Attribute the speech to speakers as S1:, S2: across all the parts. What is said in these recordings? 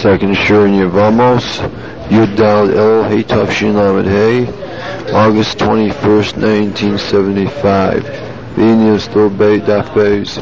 S1: second Shur in Yevamos, Yud Dal El Hey Tafshin Lamed Hey, August 21st, 1975. V'inyan still Beit Daf Beis.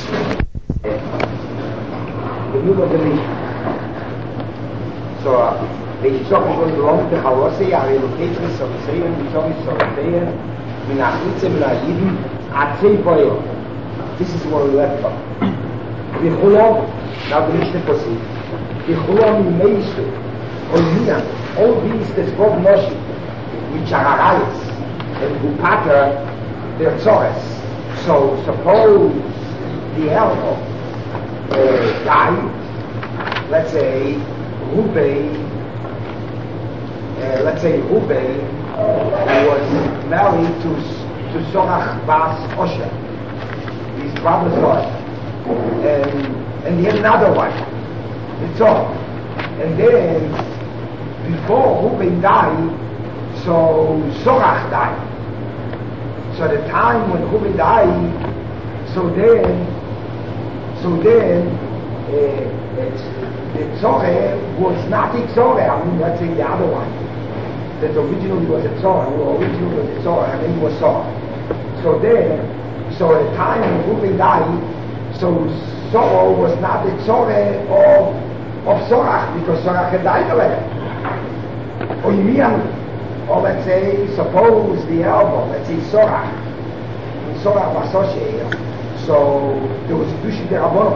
S2: So, ich sage schon lange, der Hause, ja, Relocation, so sehen, wie soll ich so sehen, mit einer Hitze, mit einer Jeden, Feuer. This is what we left from. Die Chulam, now the Mishnah proceeds. Die Chulam in Meishu, und hier, all these, the Skov Moshi, which are Arayis, and who patter their Tzores. So, suppose the elbow died, let's say, Ruben was married to Sorach Bas Osher, his brother's daughter, and he had another wife, Mitzor. And then, before Ruben died, so Sorach died. So at the time when Ruben died, so then the Tzorah was not a Tzorah, I mean, let's say the other one. That originally was a Tzorah, originally was a Tzorah, and then he was Sorah. So at the time when Ruben died, so Sorah was not the Tzorah of Sorah, because Sorah had died already. Or let's say, suppose the elbow, let's say Sorah was associated, so there was Dushi Derabonah.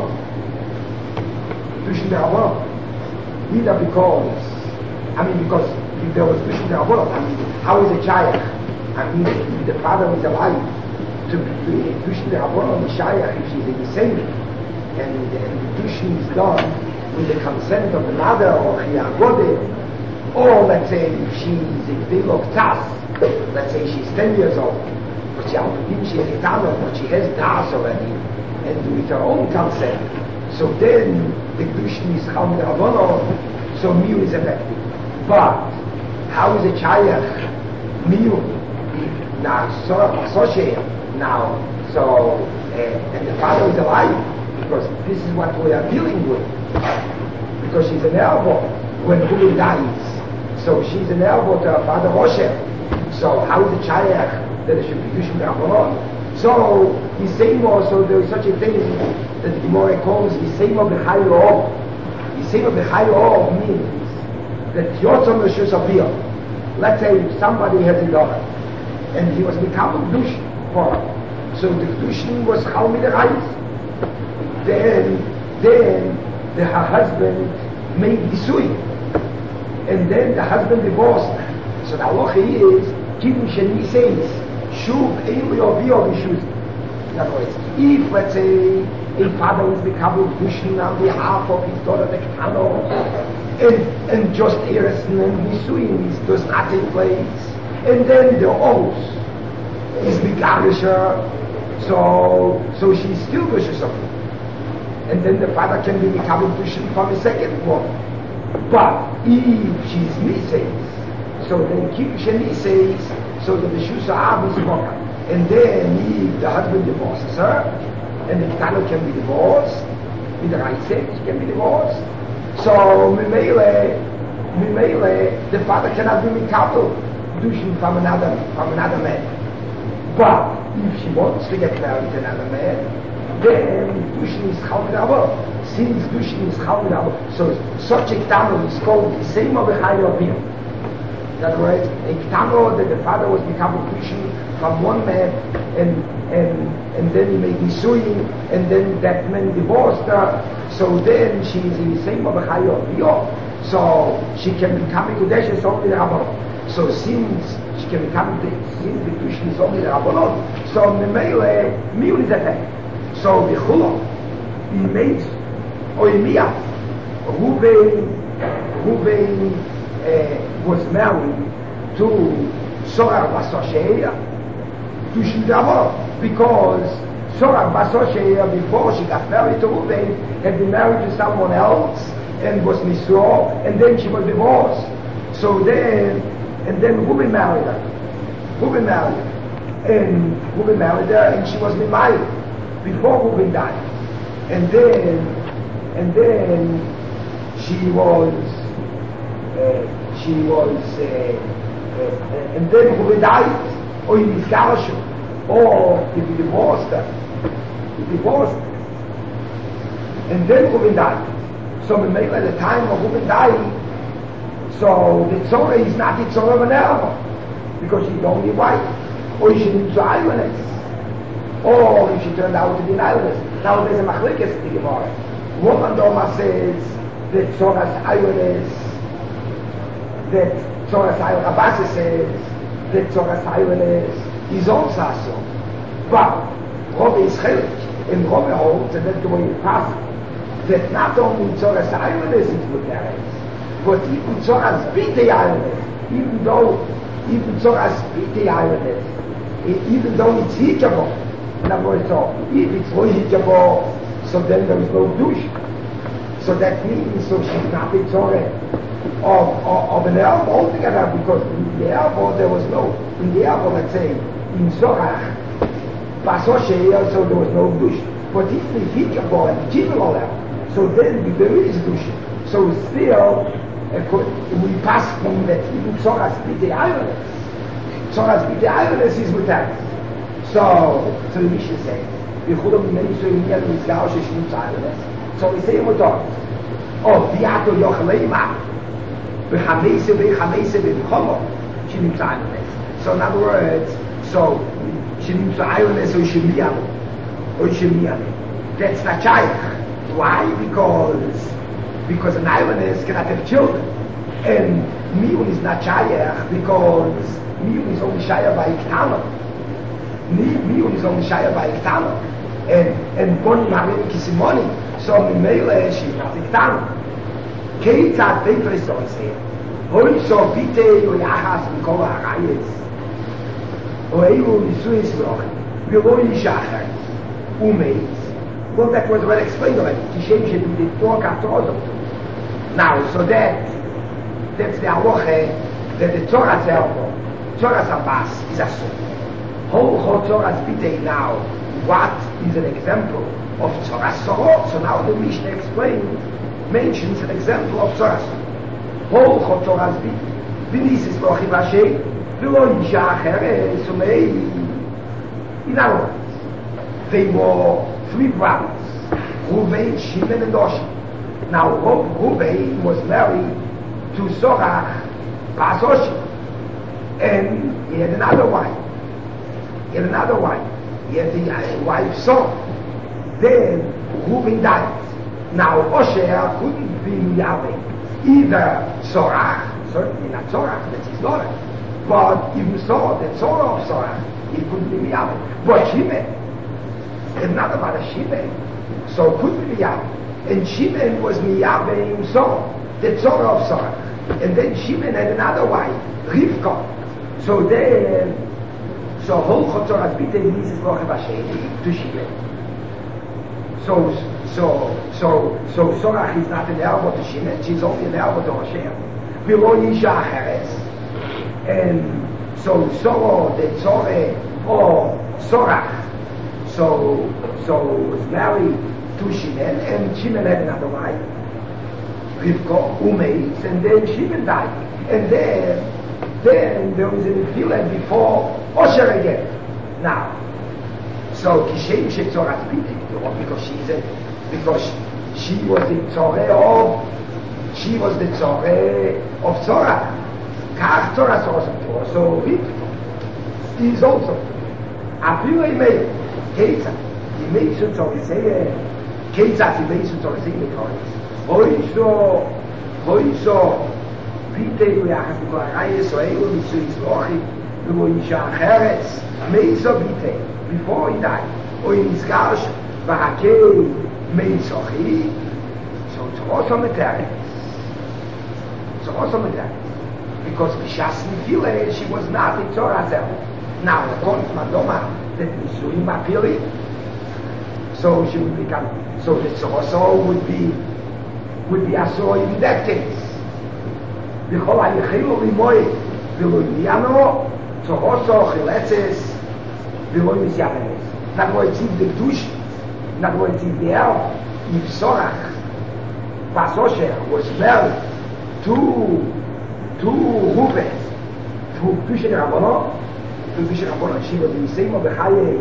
S2: Either because if there was Dushi Derabonah, how is a child? If the father is alive, to Dushi Derabonah, the Shayach, if she's a descendant, and the Dushi is done with the consent of the mother, or Chiyagode, or let's say if she's a Gdil Tas, let's say she's 10 years old, but she has Das already, and with her own consent, so then the Kedushin is Chal D'Rabbanan, so Miu is effective. But how is a Chayach Miu? Now, and the father is alive, because this is what we are dealing with. Because she's an elbow when Hulu dies. So she's an elbow to her father Moshe. So how is a Chayach that it should be Kedushin D'Rabbanan? So Yisemo, so there is such a thing that the Gemara calls Yisemo B'Chayu Ov. Yisemo B'Chayu Ov means that Yotzom Rishus Abiyah. Let's say somebody has a daughter, and he was becoming Kedushin for her. So the Kedushin was Chal Miderayis. Then her husband made Nisui, and then the husband divorced her. So the halacha is Kiddushin Sheni says Shuv Eili Oviyah V'Shuz. In other words, if, let's say, a father was becoming Kedushin on behalf of his daughter, the Ketano, and just Eresin and Nisuin does not take place, and then the oath is Megarisha, so she's still Kedushin of him. And then the father can be becoming Kedushin from a second woman. But if she's Nisays, so then Kiddushin Nisays, so that the Shus Ha'av is broken. And then if the husband divorces her, and the Ketano can be divorced, with the right sex, she can be divorced. So, Mimele, the father cannot be Mikabel, Kedushin from another man. But if she wants to get married to another man, then Kedushin is Chal D'Rabbanan. Since Kedushin is Chal D'Rabbanan, so such a Ketano is called the same of the higher opinion. In other words, a Ketano that the father was becoming Kedushin from one man, and then he made Nisuyin, and then that man divorced her, so then she is in the same of a higher opinion. So she can become a Kedushin only the Rabbanon. So since she can become since the Kedushin is only the Rabbanon, so Memele, Miu is attacked. So the Chulam, he makes, or Miyah, Ruben was married to Sorah Bas Osher, to Shidavor, because Sorah Bas Osher, before she got married to Ruben, had been married to someone else, and was Nisro, and then she was divorced. So then Ruben married her. And she was married before Ruben died. And then she was, and then who died, or in his garage, or if he divorced her, and then who died. So we make at the time of who died, so the Tzorah is not the Tzorah of an Erva, because she's only white, or she needs to islanders, or if she turned out to be an islanders. Now there's a machlekes in the Gemara. Woman Doma says that Tzorah's islanders, that Tzorah's islanders, Abasa says that Tzorah's islanders is also so. But Rabbi is chelik, and Rabbi holds, and that's the way it passes, that not only Tzorah's islanders is Mutaris, but even Tzorah's B'tei islanders, even Tzorah's B'tei islanders, even though it's hitchable, in other words, so if it's not hitchable, so then there is no douche. So that means, so she's not the Tzorah of an elbow altogether, because in the elbow there was no, in the elbow, let's say, in Zorah, Basoshe, so there was no douche. But if it's hitchable and hitchable elbow, so then there is douche. So still, we pass from that even Tzorah's B'tei islanders. Tzorah's B'tei islanders is with that. So the Mishnah says, we could have many so in here with Gaush and islanders. So we say what does? Oh, Viato Yochleima, Bechamese, Bechomo, Shimim islanders. So in other words, so Shimim islanders, so Shemiam, or Shemiam. That's not Shaykh. Why? Because an islandess cannot have children, and Miyun is not Shaykh because Miyun is only Shaykh by Iktana. Miyun is only Shaykh by Iktana, and Boni Marim Kisimoni, so Mimele she's not Iktana. Keitzat Tefer so I say, Hoi so Bite Oyachas Mikol HaRayes, Oeiru Nisuis Roch, Viloi Shachar, Umeis. Well, that was well explained already. Kishem should be the talk after all. Now, so that's the halacha that the Torah itself, Torah's Abbas is a son. Whole Torah's B'tei now, what is an example of Torah Sorot? So now the Mishnah mentions an example of Torah Sorot. Whole Torah's B'tei. V'nisis lochim Hashem, v'lo yisha acheres, umei. In other words, they were three brothers, Ruvain, Shimon, and Oshim. Now, Ruvain was married to Sorach, Bas Oshim, and he had another wife. He had the wife's son. Then Ruvain died. Now, Osher couldn't be Yahweh. Either Sorach, certainly not Sorach, that's his daughter, but even so, the Sorah of Sorach, he couldn't be Yahweh. But Shimon, and not about a Shimon, so could be Miyaveh. And Shimon was Miyaveh himself, the Tzorah of Sorah. And then Shimon had another wife, Rivka. So then, so whole Chotzorah's B'tei Nisis Lochev Hashem to Shimon. So Sorah is not an elbow to Shimon, she's only an elbow to Hashem. V'lo Yisha Acheres. And so the Tzorah or Sorah, so was married to Shimon, and Shimon had another wife, Rivka, Umeis, and then Shimon died. And then there was an Nefila before Osher again. Now, so Kishem Shetzorah B'tei, because she was the Tzorah of Tzorah. Kach Tzorah Tzorah, so Rivka is also Apilei Meir. Ketzat, die Menschen sollen sehen, Ketzat, die Menschen sollen sehen mit uns. Heute B'tei Oyachas Mikol HaRayes, so Eilu Nisuis Lochim, V'lo Yisha Acheres, Meiso B'tei, before he died, Oy Nizgarsh, V'hakei Meisochi, so it's also material. Because B'shas Nefila, she was not in Torah herself. Now, according to Madoma, that Nisuim Apili, so she would become, so the Tzorah would be Asor in that case. V'chol ha'yechilu limoy, v'lo yiyano, Tzorah chiletzes, v'lo yizyavenes. Not what it's in the Dush, not what it's in the El, if Sorach, Basosher was married to Reuben, to Pishin Rabbanon, she was the same of the Chaye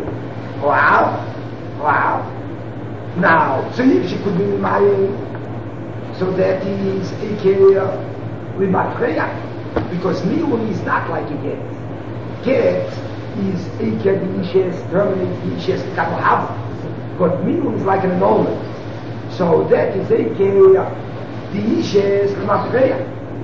S2: Wow. Now, so if she could be married, so that is Eker Limatreya, because Miun is not like a get. Get is Eker the Ishes, terminate the Ishes Kamohav, but Miun is like an annulment. So that is Eker the Ishes Limatreya.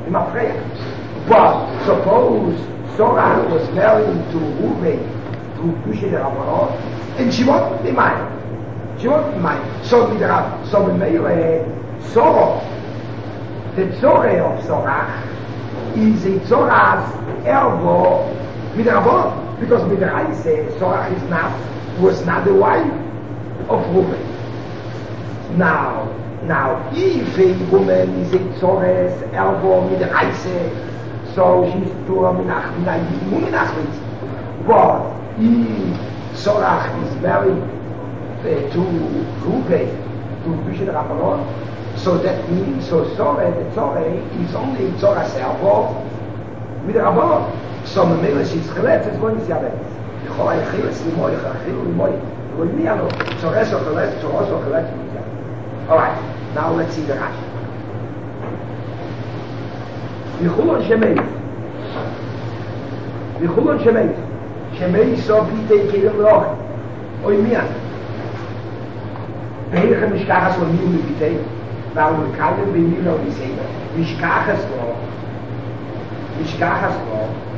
S2: But suppose Sorah was married to Reuben, to Pishin Rabbanon, and she won't be mine. So with the Sorah, the Zorah of Sorah is a Zorah's ergo with the Rabbanon, because with the Raise, Sorah was not the wife of Reuben. Now, if a woman is a Zorah's ergo with the Raise, so she's to a Minachmitz. But if Sorah is married to Reuben, to Pishin Rabbanon, so that means, so Zorah is only Zorah Servo with Rabbanon. So Memela she's Cheletz, it's going to see Avetz. Yechola Yechilas Limoy, Yechilu Limoy. Limoy, Zorah so Cheletz, Zorah so Cheletz. Alright, now let's see the Rashi. Vichulon Shemei so B'itei Kelim Loch Oy Mian Beheliche Mishkachas Lo Miu B'itei Varu L'Kayim B'Miu Lo B'Isei Mishkachas Lo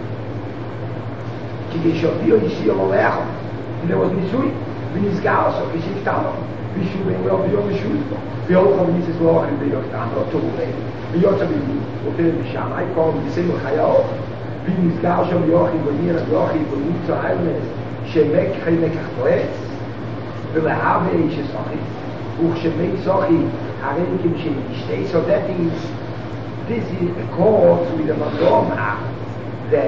S2: Ki Yeshovio Yishio Molecho There was Mishui V'Nizgar So Kishiftano Vishu Ben Lo V'Yo Mishui V'Yocho V'Nisis Lochim V'Yochtano Tohulei V'Yotza B'Mi Otel B'Sham I call V'Yisei L'Chayao V'Nizgar Shom Yochi V'Nir Yochi V'Nitzo Ayles Shemek Chemekach Toetz V'Lehave Yishesochi Uchshemei Sochi Harenkim Shemishtei. So that is, this is accords with the Madoma that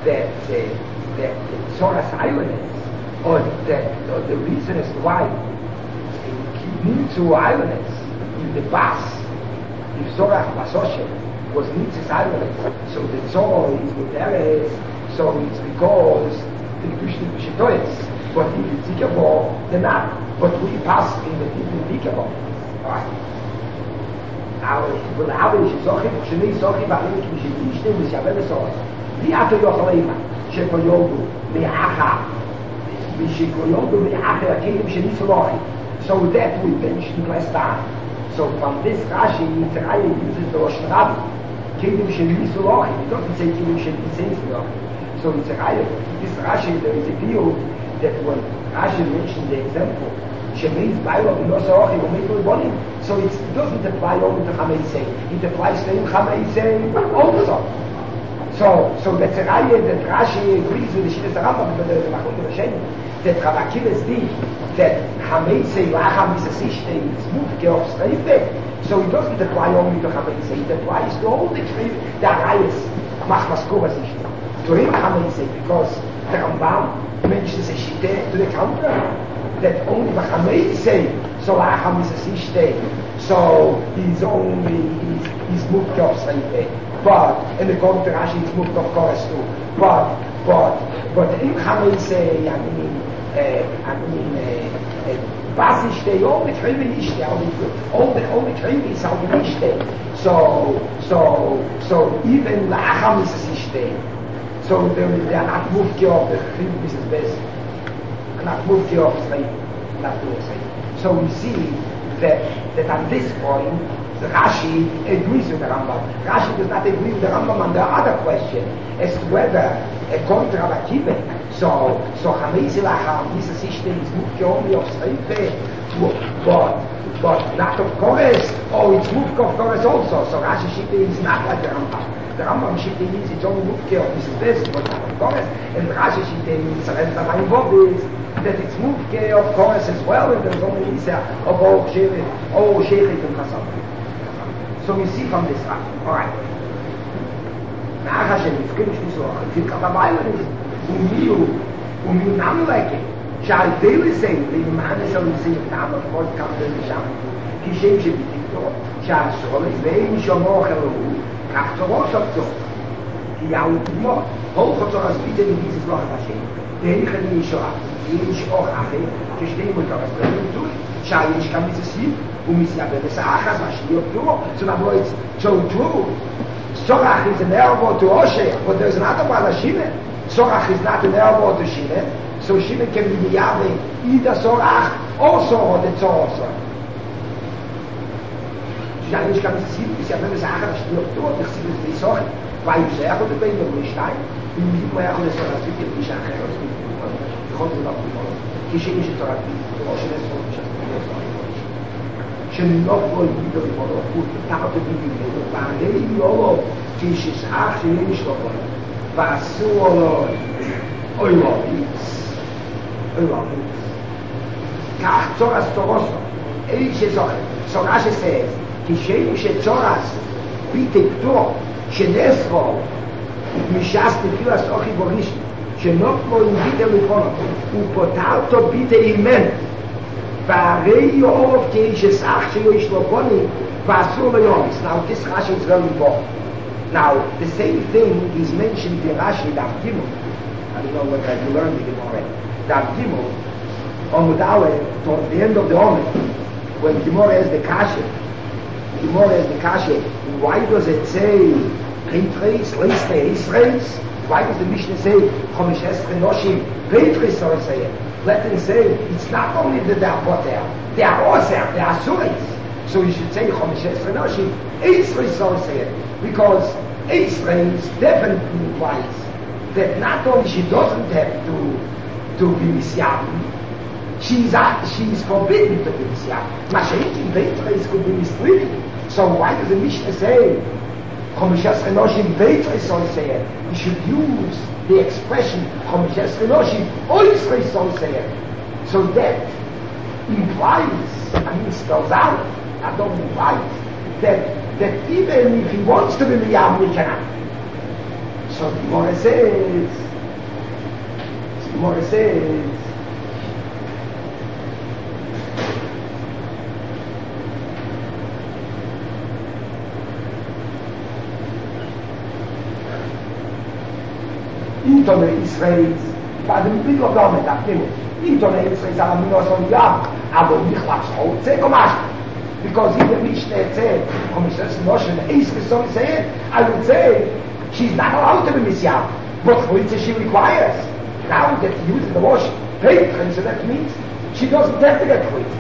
S2: Zorah's islanders, or the reason as to why Nitzu islanders in the Bas, if Zorah Basoshe was Nitzu's islanders, so the Zorah is with Eres, so it's because the Krishna Shetoyes, but if it's Zikabo, they're not. But we pass in the Zikabo. Alright. Now, ולהב שזוכי, שני זוכי בעלים כשנישתי ושווה לסורס. בלי אתו יוכל אימה, שכויולדו מאחה, ושכויולדו מאחה הכלים שניסו לוחי. So that we mentioned last time. So from this Rashi, Yitzhak uses the Rosh Rabbi. Kelim shenisu lochi. It doesn't say kelim shenisu lochi. So Yitzhak, this Rashi, there is a view that when Rashi mentioned the example, Shemeis Bailo B'Nosa Ochi U'Meitul Bonim, so it doesn't apply only to Chameisei. It applies to him Chameisei also. So that's a raya that Rashi agrees with the Shittas Rambam, but there is a Machon to Hashem, that Chavakil is that Chameisei Lacham is a Sishte, it's moved of Streife, so it doesn't apply only to Chameisei, it applies to all the Rayas Machmaskova Sishte. To him Chameisei, because the Rambam mentions a Shite to the counter, that only the Chameisei, so Lacham is a Sishte, so he's moved of Streife. But in the according to Rashi, it's moved of course too. But in Chameisei, Basishte, all the Krivi Nishte, all the Krivi is all the Nishte. So even Lacham is a Sishte. So they are not moved of the Krivi business best. Not moved of slave, not doing slave. So we see that at this point, Rashi agrees with the Rambam. Rashi does not agree with the Rambam on the other question as to whether a contra Akiva. So Chameisei Lacham, this system is moved only of Sreife, but not of Kores, or it's moved of Kores also. So Rashi Shita is not like the Rambam. The Rambam Shita is it's only moved of this best, but not of Kores. And Rashi Shita is that it's moved of Kores as well, and there's only Isa of all Shechet and Chasam. So we see from this Rashi. Alright. Nach Hashem, it's finished this law. It's in Kabbalah, Umiu Nameleke. שהאידאלי זה, למענס על זה יפנם, כמו כמה לשם, כשם שבתיתו, שהשול ואין שומוך אלוהו, כך תורוש אותו. כי יאו תגמור, הול חוצור אז ביטה מביזת לא השם, דהיכן ישועה, יש אור אחר, כשתיים אותו, אז תראו תוי, שיש כאן מצסיב, ומסייבר לסאחת, השניות תורו, so now it's so true. Sorach is an elbow to Osher, but there's another one, Shimon. Sorach is not an elbow to Shimon, so Shimon can be the Yahweh, either Sorach or Sorach, the Tzor. שיש כאן מצסיב, מסייבר לסאחת, השניות תורו, תחסיב את זה סוכן. weil ich sage, du bist doch nicht stein, und ich muss ja auch das so, dass ich nicht nachher aus dem Buch, ich konnte es auch nicht machen. Ich schicke mich zur Arbeit, du hast schon das so, ich habe es nicht. שנוח בו יגידו לבונות, ותחת בדיוק, ובעלי יולו, כששאח שיהיה משלוחו, ועשו לו אוי לוביץ, כך צורס תורוסו, אי שזוכר, צורס שסייס, כשם שצורס ביטי פטור, שנסרו, משס נפילס אוכי בורישי, שנוח בו יגידו לבונות, ופוטלתו ביטי אימן, והרי יאוב כאיש אח שלו יש לו בוני ואסור לו יומס. Now this Rashi is very important. Now the same thing is mentioned in Rashi Daf Gimel. I don't know whether you learned it already. Daf Gimel Omud Aleph toward the end of the Omer when Gemara has the Kasha. Why does it say Peitris, Leiste, Israels? Why does the Mishnah say Chomish Esrei Noshim Peitris or say it? Let them say, it's not only that they are poter, they are oser, they are suris. So you should say, Chomish Esrei Noshim, Esrei so say it. Because Esrei definitely implies that not only she doesn't have to be Misyam, she's forbidden to be Misyam. Mashiach in Beitreis could be misleading. So why does the Mishnah say, Chomish Esrei Noshim Beitreis so say it? You should use the expression Chomish Esrei Noshim Oisrei so say it. So that implies, spells out, I don't imply that even if he wants to be Miyam, he cannot. So the Gemara says, Intone Israels, by the middle of the Omer, Intone Israels are a minos on Yam, aber nicht was Holze gemacht. Because if the Mishnah said, Chomish Esrei Noshim, Esrei so say it, I would say, she's not allowed to be Misyam, but Chalitza she requires. Now we get to use the wash, Peitrin, so that means she doesn't have to get Chalitza.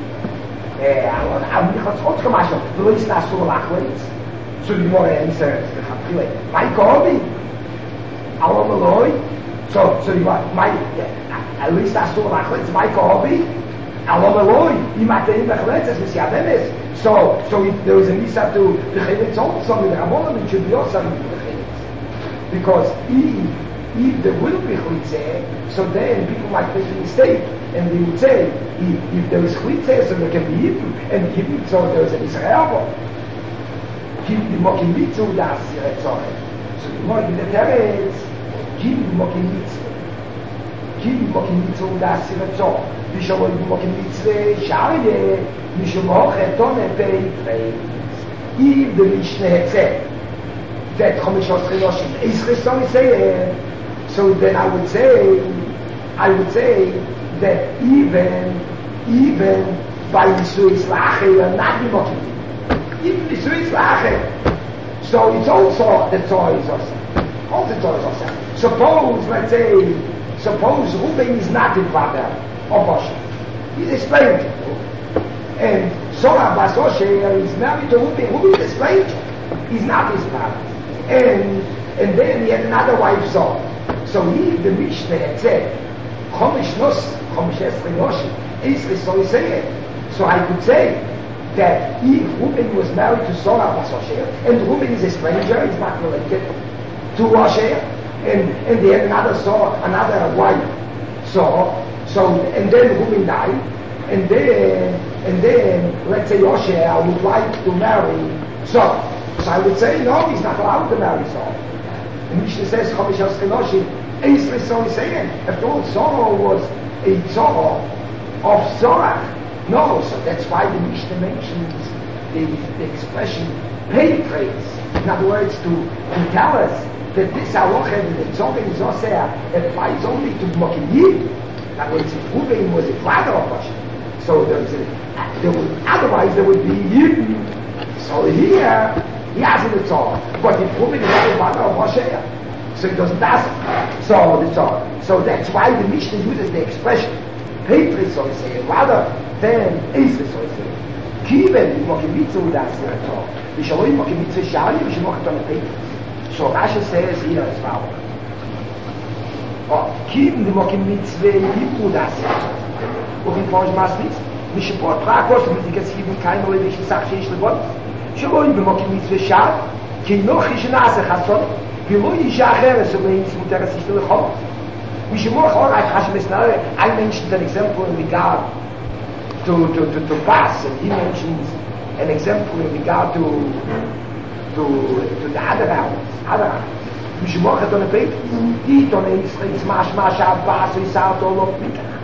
S2: Aber nicht was Holze gemacht, du willst das so lachwitz. So die Gemara answers, my God, Alam Eloi, so you want, at least that's all like it's my hobby. Alam Eloi, you might think that it's Messiah Demis. So if there is a Misa to the Chilitz also, with Ramon, it should be also to the Chilitz. Because if there will be Chilitz, so then people might make a mistake, and they would say, if there is Chilitz, so there can be Hebrew, and Hebrew, so there is an Israel. Keep the Mokim Mitzu, that's the Tzorah. So the more in the Teretz, keep the Mokim Mitzu. Keep the Mokim Mitzu, that's the Tzorah. Bishop of the Mokim Mitzu, Sharie, Bishop of the Tone Pei. If the Mishnah had said that Chomish Esrei Noshim is Chesoni saying, so then I would say that even by Yisuis Lache, you are not the Mokim Mitzu. Even Yisuis Lache. So it's also the Torah is also. All the Torah is also. Suppose Reuben is not in father of Moshe. He's a stranger. And Sorah Bas Osher is married to Reuben. Reuben is a stranger. He's not his father. And then he had another wife, so if the Mishnah had said, Chomish Esrei Noshim, Esrei so he said, so I could say that if Reuben was married to Sorah Bas Osher, and Reuben is a stranger, he's not related to Osher, and they had another wife. So and then Reuben died, and then let's say Osher would like to marry Sorah. So I would say no, he's not allowed to marry Sorah. And Mishnah says Chomish Esrei Noshim, Esrei so he's saying. After all, Sorah a Zorah of Zorah. No, so that's why the Mishnah mentions the expression penetrates. In other words, to tell us that this halacha, the Zorah is Oseh, applies only to Mokim. In other words, if Ruben was a father of Hashem, so otherwise there would be Yidden. So here, he has the Zorah. But if Ruben is not a father of Hashem, so he doesn't ask. So that's why the Mishnah uses the expression penetrates, so to say, rather than is so to say. Kiven Mokim Mitzvah would ask the Torah. Vishaloi Mokim Mitzvah Shari, Vishaloi Mokim Mitzvah. So Rashi says here as follows. Kiven Mokim Mitzvah would ask the Torah. Und wie Paul Masnitz, mich Sport Prakos, mit die Gesieben kein neue welche Sache ist geworden. Shaloi Mokim Mitzvah Shari, ki noch is nase Hasson, ולא אישה אחרת שבאים סמותר הסיסטו לחול. משמור חול, I mentioned an example in regard to pass, and he mentions an example in regard to the other hours. משמור חתון הפית, עיתון איסטריקס, משמע שהבאס ויסעת או לא פיקח.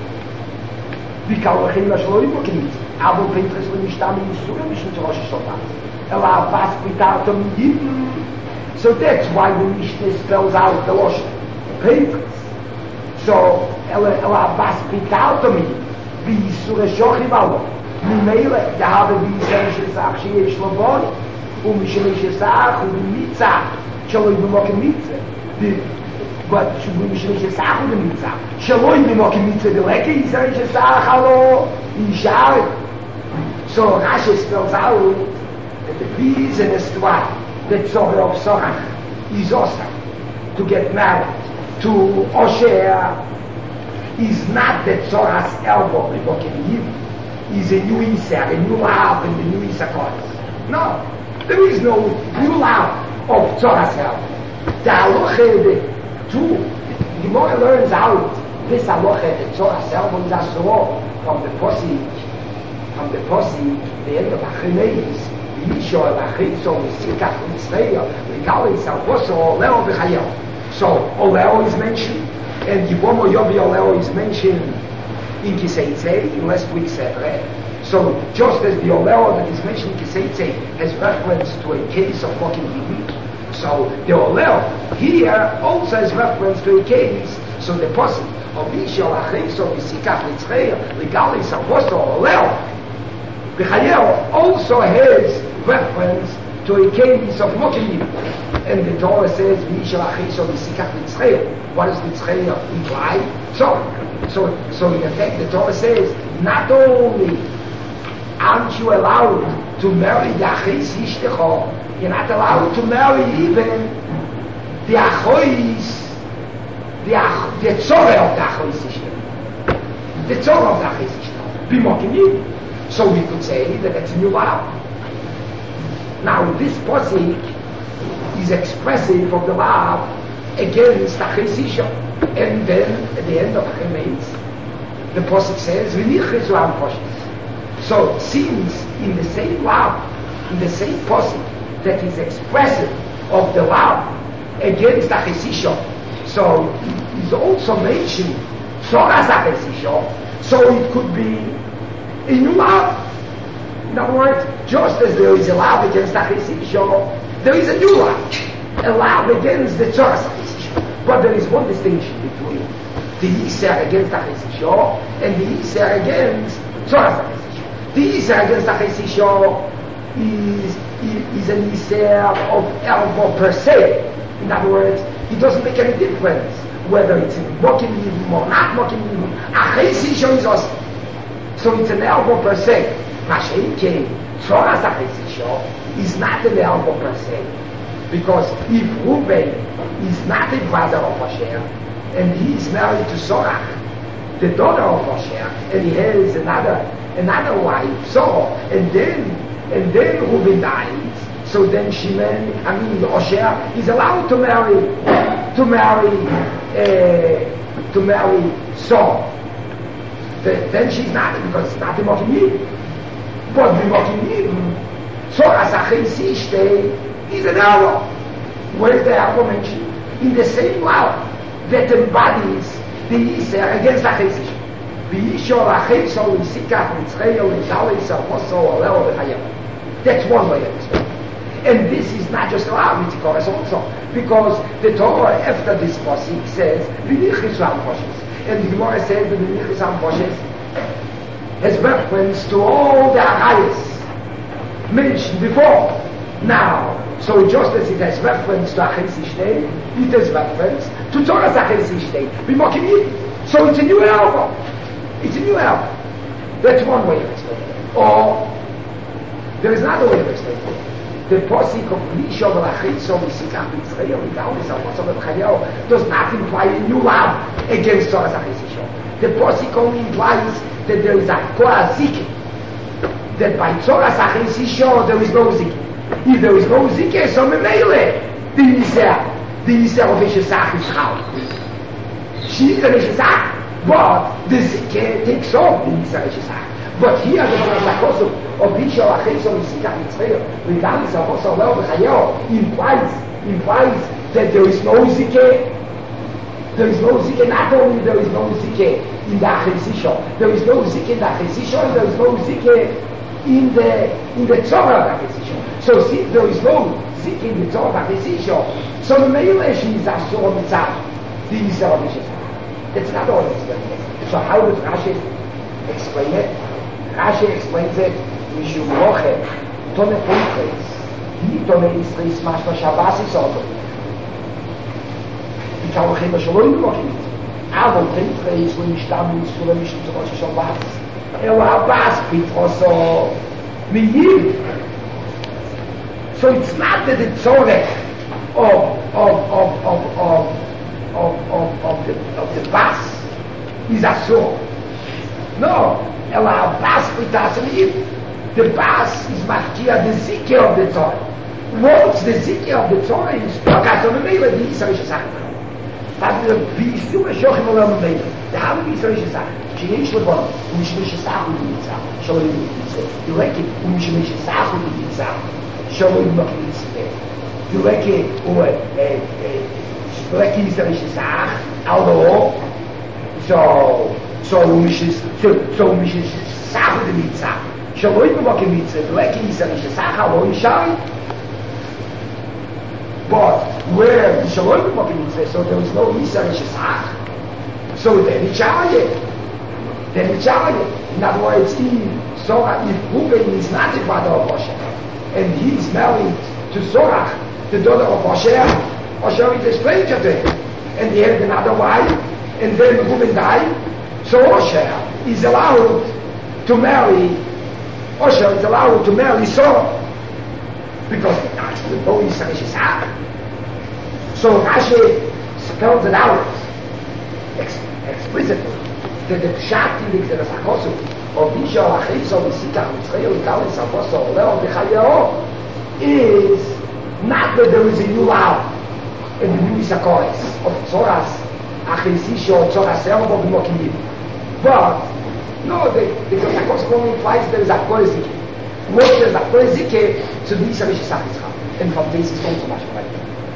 S2: ויקרו לכם לשלו אימוקנית, אבל פיתרס למשתם איסורים משום ראש השלטה. אלא הבאס פיתר תמידים. So that's why the Mishnah spells out the Lashon Peitris. So, Ela Bas Pitaltomi, V'Yisur Shochim Alo, Mimele, Dehave V'Yisur Shesach Sheyesh Loboni, U'Mishem Shesach, U'Mitzah, Shaloi B'Mokim Mitzah, but U'Mishem Shesach U'Mitzah, Shaloi B'Mokim Mitzah, V'Leke Yisur Shesach Alo, Yishar. So Rashi spells out that the reason is why the Zorah of Sorach is Osah to get married to Osher is not the Zorah's elbow is a new Isser, a new love in the new Isser course. No, there is no new love of Zorah's elbow. The halacha, the Gemara learns out this halacha, the Zorah's elbow is Asuro from the Posse, the end of Achimeis. So Oleo is mentioned, and Yibomo Yobi Oleo is mentioned in Kiseitze, in last week's Sedre. So just as the Oleo that is mentioned in Kiseitze has reference to a case of Mokim Yidin, so the Oleo here also has reference to a case, so the person of Ishal Achiso Visikach Litzreya, Legali Savoso Oleo, B'chayel also has reference to a case of Mokim, and the Torah says, what does Litzreya imply? So in effect the Torah says, not only aren't you allowed to marry the Achis Ishtecho, you're not allowed to marry even the Achois, the Tzorah of the Achois Ishtecho. The Tzorah of the Achis Ishtecho. Be Mokim. So we could say that it's a new law. Now this posik is expressive of the law against the Chesisha. And then at the end of Chemetz, the posik says, so since in the same law, in the same posik that is expressive of the law against the Chesisha, so it is also mentioned Tzorah Chesisha, so it could be a new law. In other words, just as there is a law against the Chesisha, there is a new law, a law against the Tzorah Chesisha. But there is one distinction between the Yisr against the Chesisha and the Yisr against Tzorah Chesisha. The Yisr against the Chesisha is an Yisr of elbow per se. In other words, it doesn't make any difference whether it's Mokim Yidin or not Mokim Yidin. A Chesisha is also. So it's an elbow per se. Mashenke, Tzorah Chesisha is not an elbow per se. Because if Reuben is not a brother of Asher, and he is married to Sorach, the daughter of Asher, and he has another wife, so, and then Reuben dies, so then Asher is allowed to marry Saul. Then she's not, because it's not the Mokim Yidin. But the Mokim Yidin, Tzorah Chesisha is an arrow. Where is the arrow mentioned? In the same law that embodies the Yisr against the Chesisha. That's one way of explaining. And this is not just allowed to chorus also, because the Torah after this pasuk says v'nichis v'amposhes, and the Gemara says that the v'nichis v'amposhes has reference to all the arayos mentioned before. Now, so just as it has reference to Achis Ishtei, it has reference to Torah's Achis Ishtei. So it's a new album. It's a new album. That's one way of explaining it. Or there is another way of explaining it. The posik of Lisha V'Lachitzo V'Sikach V'Tzreyo V'Gaunis Avosov V'Chayo does not imply a new love against Torah's Achis Ishtei. The posik only implies that there is a Torah Zikah. That by Torah's Achis Ishtei there is no Zikah. If there is no Zikah, so Memele, the Yisrael of Ishesach is Chal. She is the Ishesach, but the Zikah takes off the Yisrael of Ishesach. But here the Barakosov of Yisrael Achesov Yisikach Yitzchayah, regardless of what's allowed the Chayav, implies that there is no Zikah. There is no Zikah, not only there is no Zikah in the Achesisho, there is no Zikah in the Achesisho, and there is no Zikah in the Torah of Achesisho. So since there is no Zikah in the Torah of Achesisho, so the Meileh is Asur Mitzah, the Yisrael of Ishesach. That's not all it's. So how does Rashi explain it? Rashi explains it, Mishum Roche, Tone Pinchas, Hi Tone Isris Mashma Shabbos is also. Die Tauchen wir schon in Mokin. Aber Pinchas, when ich da muss, für mich zu Rosh Shabbos. Abbas Pitroso, Miyim. So it's not that the Tzorech of the Bas is Asur. No. Ela Bas Pitasim, the Bas is Machkia, the Zikah of the Torah. Once the Zikah of the Torah is Pagat on the Mela, the Yisrael Shesach. But the Yisrael Shochim Olam Mela, the Ham Yisrael Shesach, Sheyesh Lebon, Mishmei Shesach Udi Yitzah, Shalom Yitzah. You like it, Mishmei Shesach Udi Yitzah, Shalom Yitzah. You like it, Yisrael Shesach, Aldo, so Mishis Sach the Mitzah. Shaloi B'Mokim Mitzah. Like Yisrael Shesach Aldo Yishai. But where Shaloi B'Mokim Mitzah, so there was no Yisrael Shesach. So then it's Chayah. In other words, if Reuben is not the father of Moshe, and he is married to Zorach, the daughter of Moshe, Moshe is a stranger to him, and he had another wife, and then Reuben died. So Osher is allowed to marry Sarah because the boy is Shesach. So Rashi spells it out explicitly that the Pshat in the Sakosu of Yisrael Achesov Yisikach Yitzchayah Yikalis Avoso Leo B'Chayav is not that there is a new law in the new Sakois of Tzoras Achesisho Tzoras Servo B'Mokim. But, no, the Sakois only implies there is a Koizike. Once there is a Koizike, so the Yisrael Shesach Yitzchak. And from this is not so much right.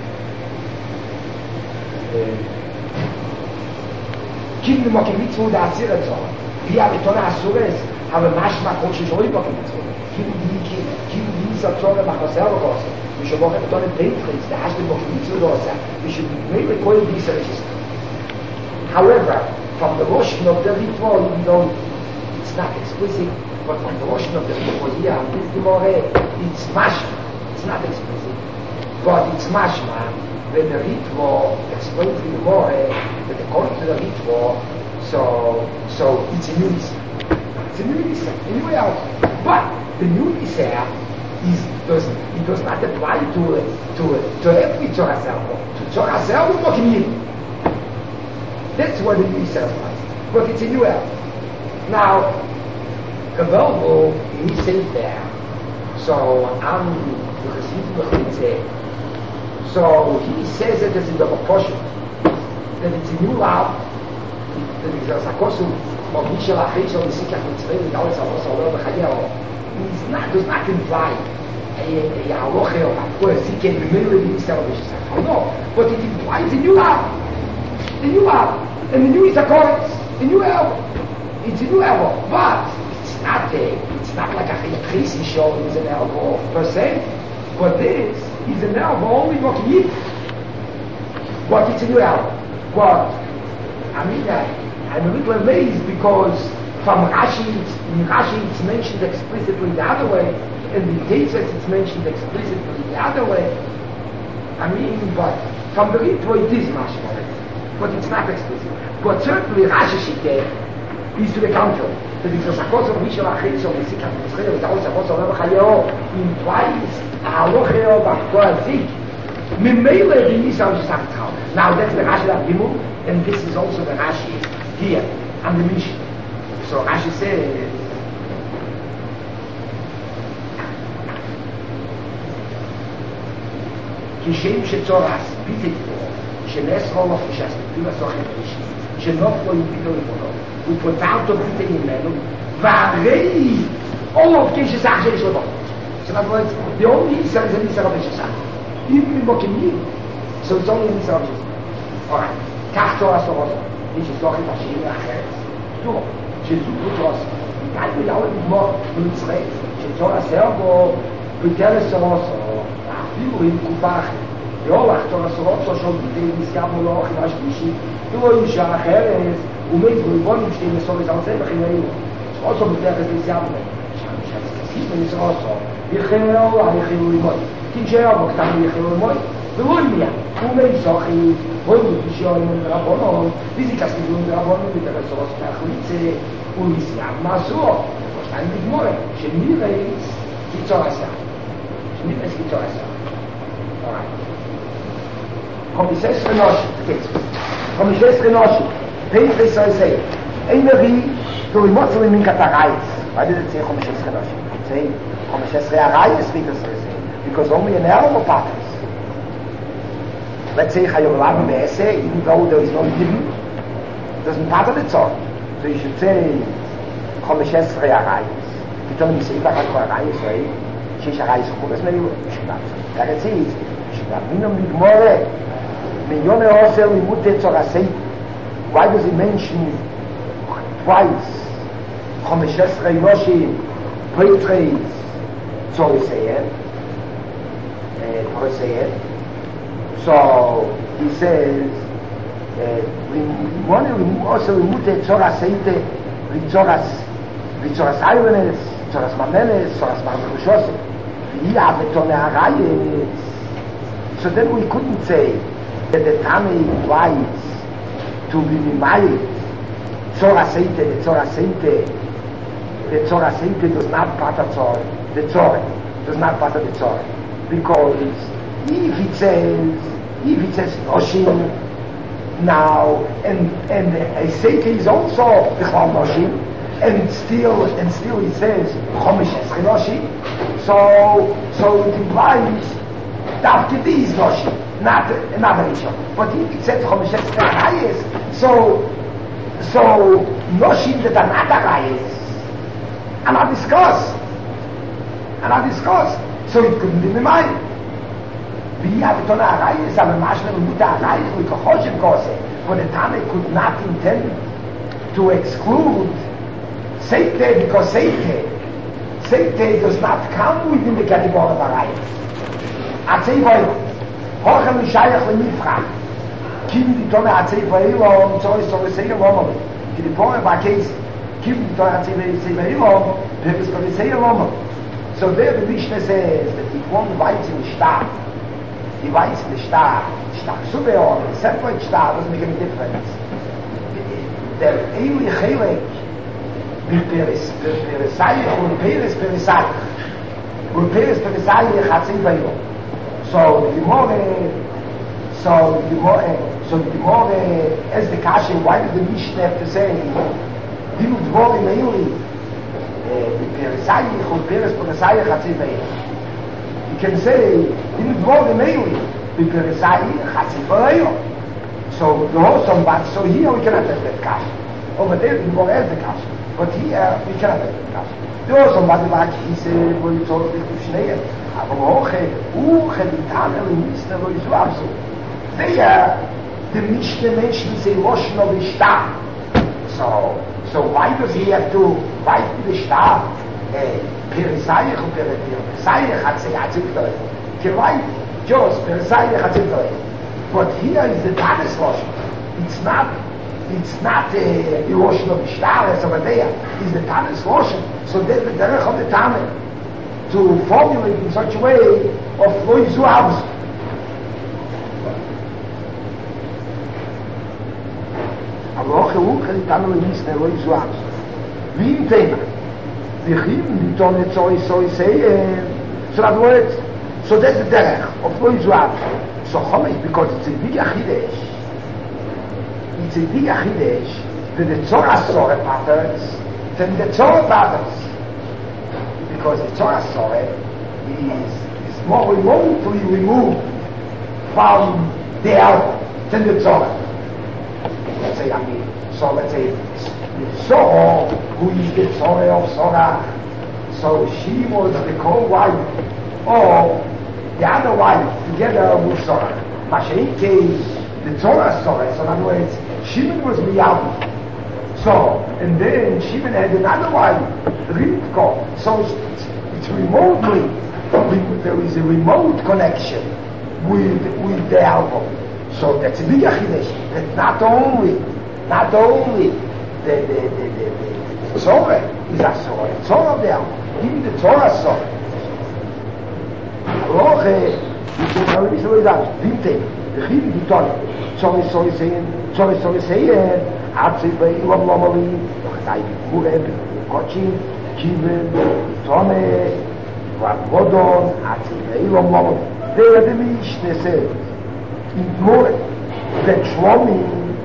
S2: Kim the Mokim Mitzvah the Asir Torah. We have a Torah Asures, have a Mashma Kol Sheshoy Mokim Mitzvah. Kim the Yisrael Torah Machosel Rokosa. We should walk at the Torah Peitris, the Hashtem Mokim Mitzvah Rosa. We should make the Koil Yisrael Shesach. However, from the Roshon of the Ritva, even though it's not explicit, but from the Roshon of the Ritva here, this Gemara, it's mashma. It's not explicit, but it's mashma. When the Ritva explains the Gemara, that according to the Ritva, so it's a new Nisa. It's a new Nisa, anyway else. But the new Nisa does not apply to every Torah Selva. To Torah Selva, Mokim. That's what the new Yisrael applies. But it's a new era. Now, Kabbalah, he says there, so I'm the Chassid. So he says it as in the proportion that it's a new law, that is a Sakosu of Mishal Achesov Yisikach Yitzchayah Yikalis Avoso B'Chayav does not imply a halacha or a Koizike in the middle of the Yisrael of Yishesach. No, but it implies a new law. The new album, and the new Isakoris, the new album. it's a new elbow, but it's not like a crazy show is an elbow per se, but this is an elbow only what you need. But it's a new elbow. But I mean, I'm a little amazed because from Rashi it's mentioned explicitly the other way, and the Tetzes it's mentioned explicitly the other way. I mean, but from the Ritva it is mashma, but it's not explicit. But certainly Rashi Shiteh is to the contrary. That because Akos of Mishal Achitzo, the Sikha Mitzchel, the Taos Akos of Chayo, implies Alocheo Bachtoa Zik. Mimele the Yisrael Shachtal. Now that's the Rashi of Gimel, and this is also the Rashi here, and the Mishnah. So Rashi says, כשם שצורס ביטלו, שנסרו לו כשהסתכלו לסוכן ראשי, שנופלו יביטו לבונו, ופוטרתו ביטל ממנו, והרי אולוב כשסך של שלו. So in other words, the only Yisrael is an Yisrael of Shesach. Even in Mokim, so it's only an Yisrael of Shesach. Alright, כך צורס תורס, מי שסוכן השני אחרת. תראו, שזוכו תורס, כאן ביאו לגמור במצרי, שצורס הרבו, פוטרס תורס, אפילו עם תקופה אחרת. יולך תורס תורס, שום ביטל נזכר מולו אוכל השלישי, תראו אישה אחרת, ומייז בריבונים שתי מסורס על זה בחינאים. Also פוטרס נזכר מולו. Wenn es raus war, ich kann auch limoi. Kinche aber kann ich limoi. Belohn mir. Mein Sache, wollen die schon in der Rabonon, wie sie das in der Rabonon mit der Ressource Nachlitze und ist ja mal so. Wahrscheinlich morgen. Mir ist die Zorasa. Mir ist die Zorasa. Alright. Kommisses Renosh, geht's. Kommisses Renosh. Peter soll sagen, einer wie du im Motzel in Katarais. Weil das ist Kommisses Renosh. Say, Kommishes Re'arayis, wie das ist. Because only an elbow patterns. Let's say, Chayolam Me'ese, even though there is no hidden, doesn't pattern it so. So you should say, Kommishes Re'arayis. You don't need to say, Bakal Re'arayis, right? Sheesh Arayis, Chukas Meri, you should not. Like it says, you should not. Minam Ligmore, Minyone Osel, Imute Tzorasei. Why does he mention twice Kommishes Re'noshim? Portrays, so we say it. So he says, we want to also remove the Tzora Seite, Ritzoras Irones, Tzoras Mameles, Tzoras Marmerushos. We have it on our eyes. So then we couldn't say that the Tami implies to be Mimayit, Tzora Seite, the Tzora Seite. The Tzora Seite does not patter the Tzora. Does not patter the Tzora. Because if it says Noshim now, and a Seite is also the Chol Noshim, and still it says Chomish Noshim, so it implies that it is Noshim, not another issue. But if it says Chomish Noshim, so Noshim that are not Arayis, and I discuss. So it couldn't be in mind. We have it on our eyes, and the Mashman with our eyes, with the Hoshim Kose, but the Tane could not intend to exclude Seite, because Seite does not come within the category of our eyes. Atzei Voilo, Hochem Shayach Lemifra, Kim di Tome Atzei Voilo, so is to say a woman, Ki di Tome Bakes, Kim di Tome Atzei Voilo, so there the Mishnah says that if one bites in the star, he bites in the star super or separate star doesn't make any difference. Der Eili Chelek Peresayich und Peres Peresayich und Peres Peresayich hat sich bei ihm. So the Gemara as the Kashi, why did the Mishnah have to say Dimu Dvorim Eili Peresayich und Peres Peresayich hat sich bei ihm? You can say Dimu Dvorim Eili Peresayich hat sich bei ihm. So the whole song, but so here we cannot have that Kashi. Over there the Gemara has the Kashi. But here we cannot have the Kashi. There was somebody like he said, well, you told me to Schnee. Aber die Tane in Mishnah, wo ich so absuche. The Mishnah mentions a Roshno Vishta. So why does he have to fight with the star? Perisayich and Perisayich hat sich Atziptoi. Right, just Perisayich Atziptoi. But here is the Tanis Lashon. It's not the Lashon of the star as over there. It's the Tanis Lashon. So there's the derech of the Tane to formulate in such a way of Loi Zuhavs. Aber auch die Tane Loi Zuhavs. Wie im Thema. Die Chiven, die Tonne so sehen. So that words. So that's the derech of Loi Zuhavs. So Chomish, because it's a big Achidesh. It's a big Achidesh. The Tzorah Soreh patterns, then the Tzorah patterns. Because the Tzorah Soreh is more remotely removed from the elbow than the Tzorah. Let's say, the Tzorah, who is the Tzorah of Sorah, so she was the co-wife of the other wife together with Sorah. Mashiach, the Tzorah Sorah, so in other words, Shimon was Miyavi. So, and then Shimon had another wife, Rivka. So it's remotely, there is a remote connection with the album. So that's a big achidesh. That not only the Tzorah is a Tzorah, the Tzorah of the album, even the Tzorah Tzorah. Loch, ich habe nicht so gesagt, Winte, the Chivin, die Tonne, Tzorah sehen, hat sich bei ihm Lomali, doch sei Kureb, Kotschin, Kiven, Tonne, Vodon, hat sich bei ihm Lomali. Der hat mich, der sagt, in More, that Shlomi,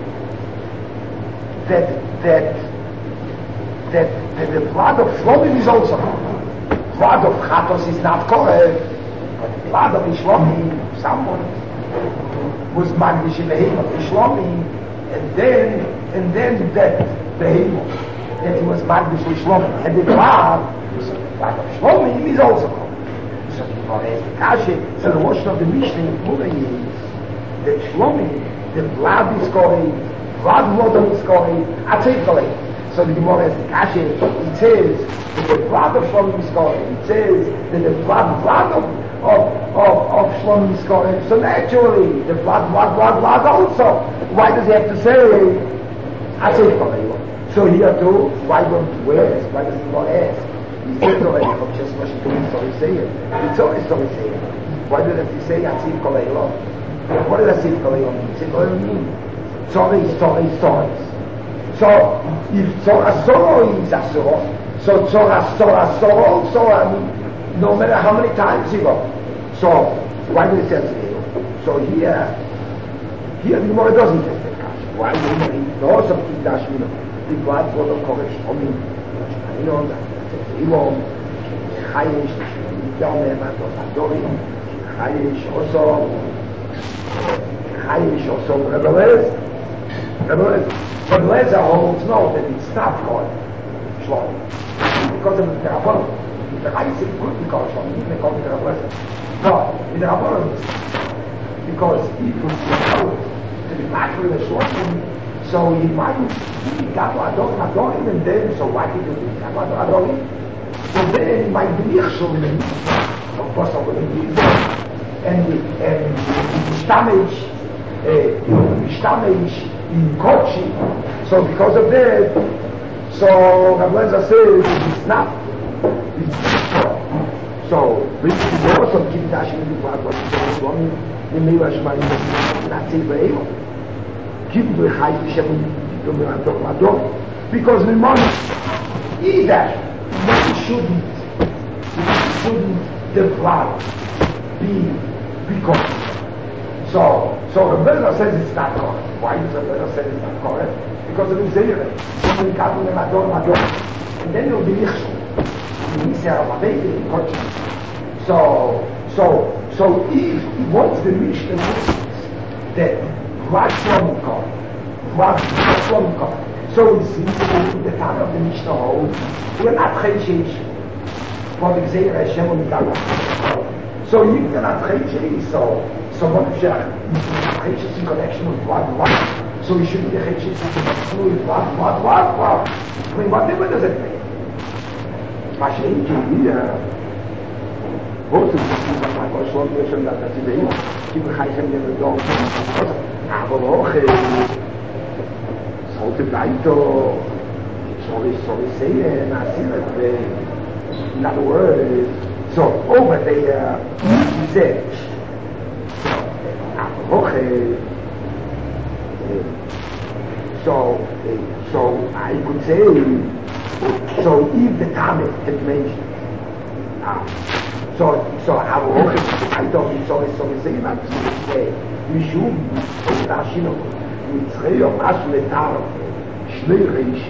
S2: that the blood of Shlomi is also blood of Chatos is not correct, but the blood of Shlomi, someone was Magdish in the hymn of Shlomi, and then that behemoth that he was Magdish with Shlomi, and the blood of Shlomi is also correct. So the Kashi, so the washing of the Mishnah in Pura is that Shlomi, the blood is going, blood water is going, atzikali. So the Gemara has the Kashi, it says that the blood of Shlomi is going, it says that the blood of Shlomi is going. So naturally, the blood also. Why does he have to say atzikali? So here too, why don't we ask? Why does he not ask? He says already, from just what he's saying. It's always saying. Why does he say atzikali? What does Atzikali mean? Atzikali mean stories. So if Tzorah is Asura, so Tzorah also, I mean, no matter how many times you go. So why do you say Atzikali? So here the Gemara doesn't take that cash. Why do you know some Kiddush, the blood for the Koresh? I mean, you know, that's Ivom, Chayesh, Yomem, Adorim, Chayesh also. Chayish also Rebelez holds no, that it's not called Shlomi. Because of the Rabbanon. The Chayish is good because Shlomi, they call it Rebelez. No, in the Rabbanon, because he was to be back with a Shlomi, so he might be Adorim, and then, so why did he do Adorim? So then he might be Shlomi, of course, over the years. And Mistameish in Kochi. So because of that, so Rabbi Lezer says it's not. So basically there was some Kiddush in the blood, what he said, the Meila Shemaim, not say Be'el. Kiddush Chai Shem Adon. Because the money, either one shouldn't the blood be correct. So the Rebbe says it's not correct. Why does the Rebbe say it's not correct? Because of the Zayre. And then it will be Nichshon. So if once the Mishnah says that what Shlomi called, so it seems that the time of the Mishnah holds, we're not Cheshish. For the Zayre Hashem will be so you cannot change it, so what if you in connection with blood, So he shouldn't be a shit. What? I mean, what difference does it make? Machine here. Both of these are my short mission that today. Keep a high hand in the dog. Aber auch sollte weiter soll ich sehen, in other words, so over there, he said, so I could say, so if the Talmud had mentioned, so I thought he saw it saying that Mishum, Tashino, Mitzreo, Masletar, Schneerisch,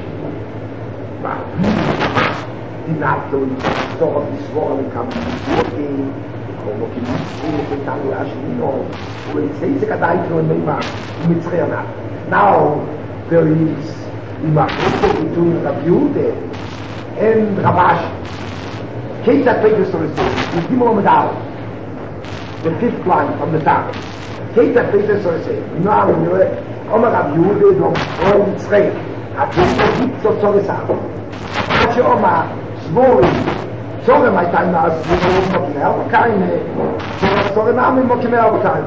S2: die Nacht und so auf die Schworen kam die como que não tá no acho não o licença cada um no meio mit Reana now there is uma coisa between Rabiude and Rabash case that pages to receive is Gimel Medal the fifth line from the top case that pages to receive now Oma Rabiude don't go in straight Rabiude gibt so sagen hat ja Oma Svori so my time as you know help kind so the name mo kime help kind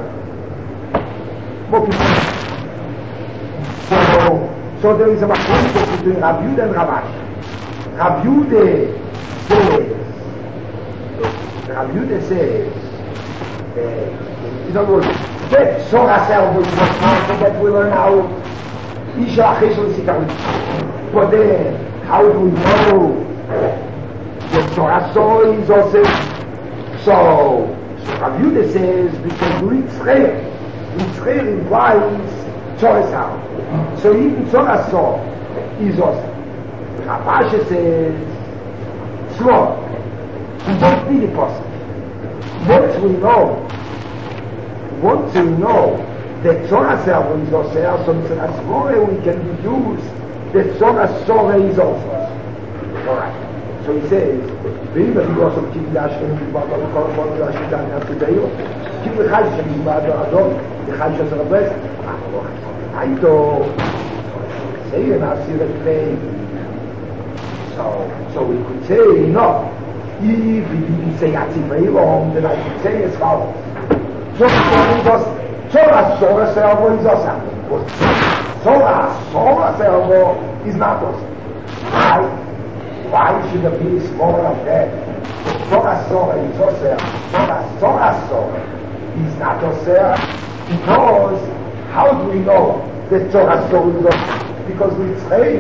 S2: so there is a difference between Rabiude and Rabash. Rabiude says in other words that Sora self was not that we learn how Isha Cheshel Sikavit but then how do we know the Torah saw is also so Rabiude says because Ritzcher implies Torah sound so even Torah saw is also Rabash says slow it don't be the person once we know that Torah self is also so as more we can deduce that Torah saw is also alright so he says, "Being that he was of King Yashkin, he was of the corresponding Yashkin and Abdeo, King the Chayshim, he was of Adon, the Chayshim of the Best." I thought, say, and I see that play. So we could say, no, if we didn't say Yatzivayom, then I could say as follows. Torah Servo is us. Torah Servo is not us. Why should there be smaller of that? Torah is Osir. Torah is not Osir because how do we know that Torah is Osir? Because we train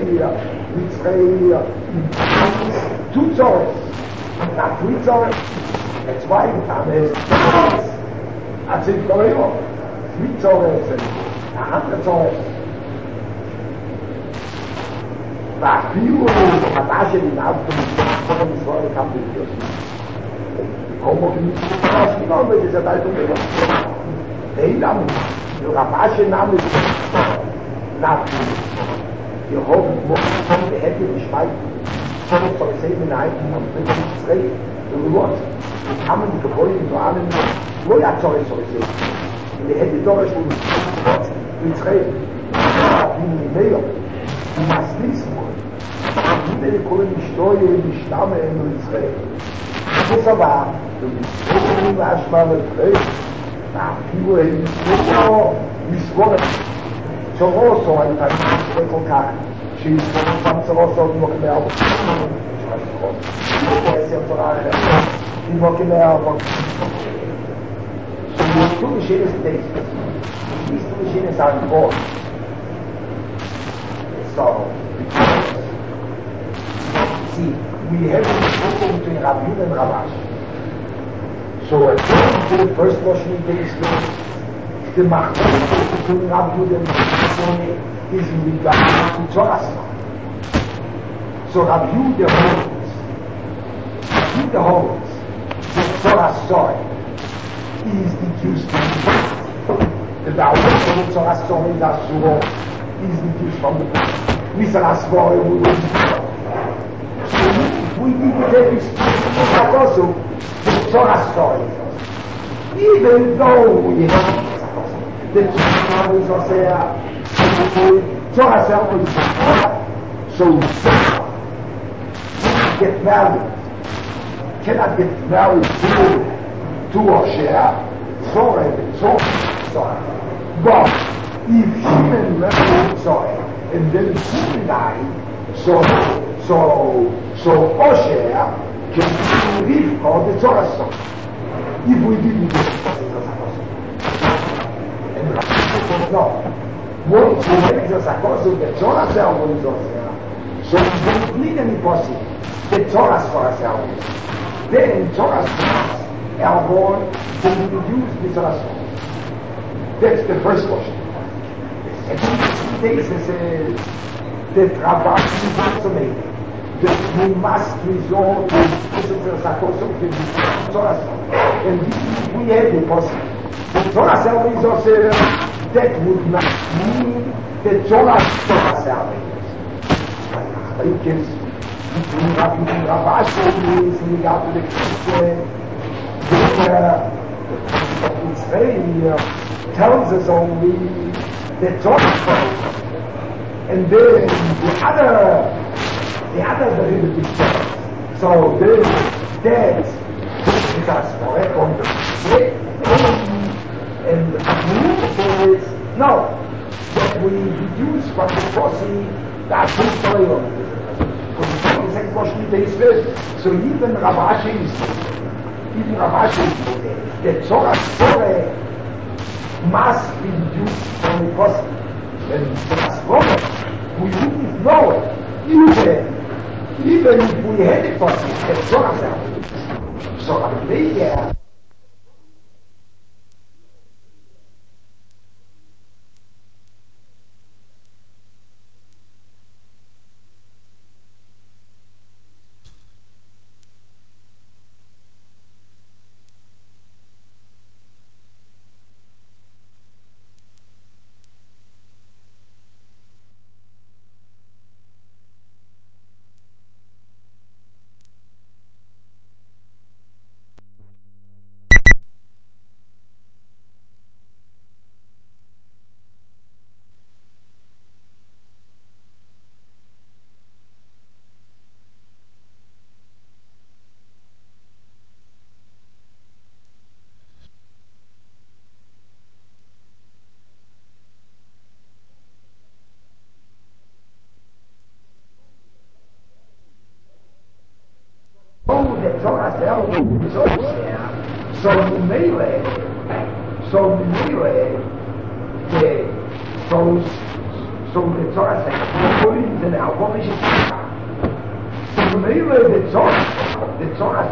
S2: two Torahs, not three Torahs. That's why the time is that's it going on. 3 Torahs and 100 Torahs. ואפילו המטה של עיניו כל המשרות הקמתי ביוסי כמו כמספר לא עומד איזה די תומר אין לנו רבה שנעמד נעמד יהוב מוכן להפי משמעי שנות פרסי מנהי ומפריד ישראל ולראות וכמה מקבולים ועלם לא יעצור את פרסי להפי דורש ומצחי ומאיר ומסליס Viele kommen die Steuer in die Stamme in Israel. Das ist aber, du bist so erstmal mit Freude. Na, viele in die Schworen. So rosso, ein paar Schweizer Schieß von Rosso und noch mehr auf. Das ist ja verraten. Die noch mehr auf. So, du bist jedes Ding. Du bist jedes Antwort. So, see, we have been between Rabiude and Rabash. So according to the first portion of the Islam, the Machloek between Rabiude and Rabash is in regard to Torah. So Rabiude holds that Torah story is deduced from the past. The Dawah of Torah story is deduced from the past. We didn't take this also the Torah story. Even though we have the Torah is also Torah self is so get married. Cannot get married to Osher, Torah. But if human married Torah and then human died, so Osher can live called the Torah song. If we didn't do it, no. Once we make the Sakosu, the Torah self is Osher. So we don't need any possible. The Torah for ourselves. Then Torah says, our born will use the Torah song. That's the first question. The second basis is that Rabbah is also made. That we must resort to the Sakosu to the Torah song. And we have the possible. The Torah self is also that would not mean the Torah for ourselves. Rabash is in the out of the Israel tells us only the Torah, and then the other derivatives. So that is us correct on the and the proof is no that we deduce from the Fosi that Israel. The second question is this. So even Ravashi is the Torah must be used from the person. And that's we wouldn't know it. Even if we had it possible, the Torah self. So I believe the Torah self is also so melee, so the Torah self believes in our formation. So melee the Torah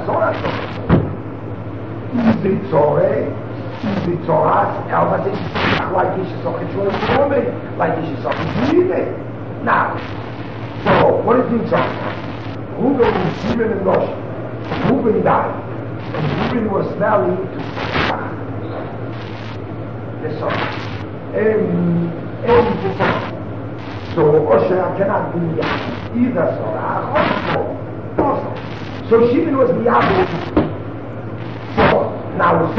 S2: Elva says like you should talk to me, like you should talk to me. Now, so what is the Torah? Reuben was Shimon and Rosh. Reuben died, and Reuben was married to the son. So Osher cannot be either Sorah or also. So Shimon was the apple. So now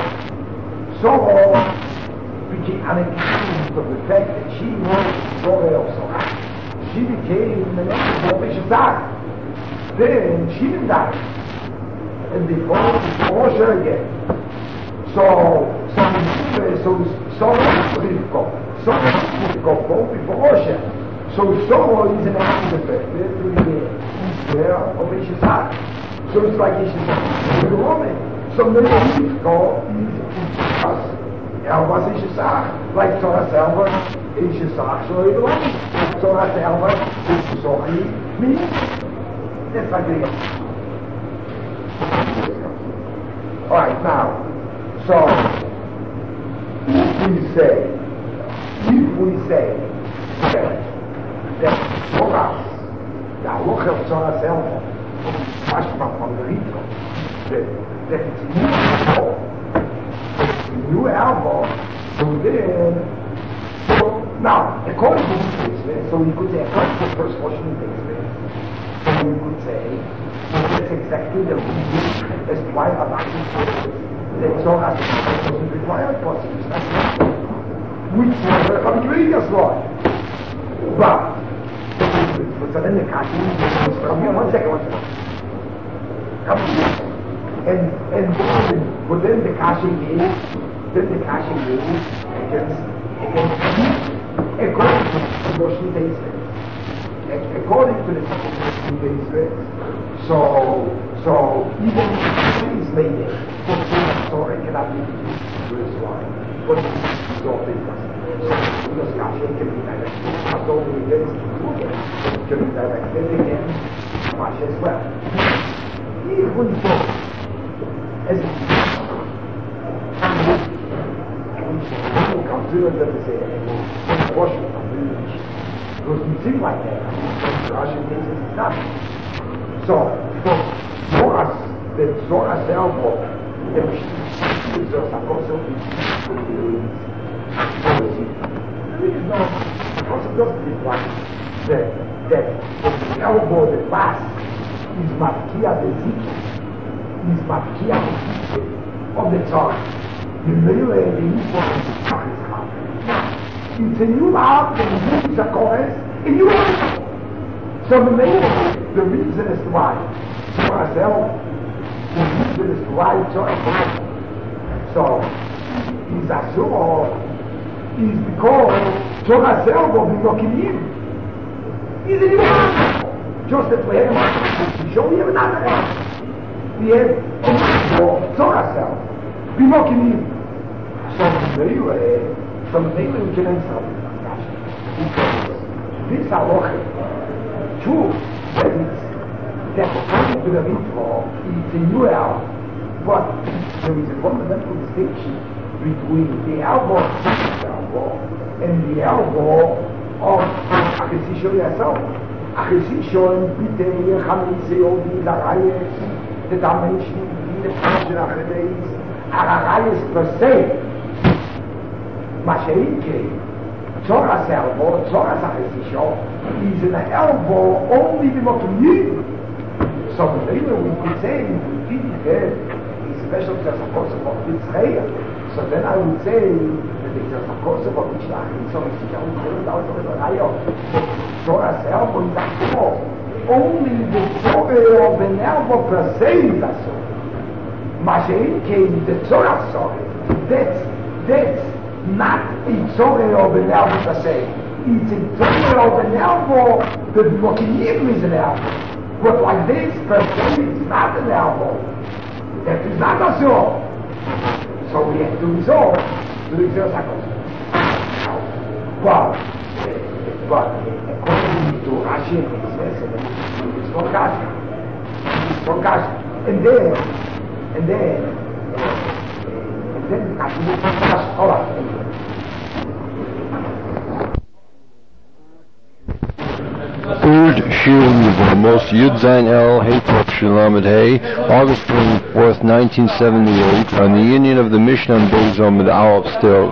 S2: Sorah became unaccused of the fact that she was Sorah of Sorah. She became an expert of then she didn't die. And before Osher again. So both before Osher. So Sorah is an aspect to the Israel of Ishizak. So it's like Ishizak is a woman. So maybe Rivka is us. Elva is Ishizak. Like Torah Selva, Ishizak, so it belongs. Torah Selva is Sochi, means. That's like it. Alright, now, so, if we say that Torah, the Halacha of Torah Selva, from the Rito, that it's new elbow, so then, now, according to this, so we could say, according to the first portion of this, so we could say, that's exactly the reason as to why Allah says that Torah doesn't require possibly. which was a Chavitrigas law. But, then the Kashi, one second. But then the Kashi is against according to Rosh according to the so even if is later, story cannot be to this line. But it's all big. So the Kashi can be directed. Not only against can be directed against Kashi as well. Even though as consider that as a portion of the village. Because we think like that. Russian means it's nothing. So, Zoras, the Zoras elbow, the Zoras are also there is no possibility like that the elbow, the pass, is Matkia the Zik, is Matkia the Zik of the Zoras. The middle and the influence is half. It's a new art, and it's a chorus, and you have so the reason is why. So ourselves, the reason is why so is Asur is because Torah self will be knocking in. He's in just as we have we have another one. We have Torah self. Be knocking in. So the Mele we can answer because this halacha, true, that according to the Ritva, it's a new hour, but there is a fundamental distinction between the elbow and the elbow of Achesisho yourself. Achesisho and Bite, Chamise, all these Arayas, the dimension, the function of Achesisho, Arayas per se. Mashenke, Torah's elbow, Torah's Achesisho, is in the elbow only the Mokinim. So later we could say, we didn't have a special Tzachos of Israel. So then I would say that the Tzachos of Israel, so it's Torah's elbow is Achesisho. Only the Torah of an elbow per se is Achesisho. Mashenke, the Torah's Torah, that's not a Torah of an elbow per se. It's a Torah of an elbow that Mokinim is an elbow. But like this, per se, it's not an elbow. That is not a so. So we have to resolve to the Xerosakos. But according to Rashi and it's for Kasha. It's for Kasha. And then all right.
S1: Third Shir Yevamos, Yud Zayin El Heitov Shelamed Hey, August 24th, 1978, on the Union of the Mishnah and Beis Amud Aleph still.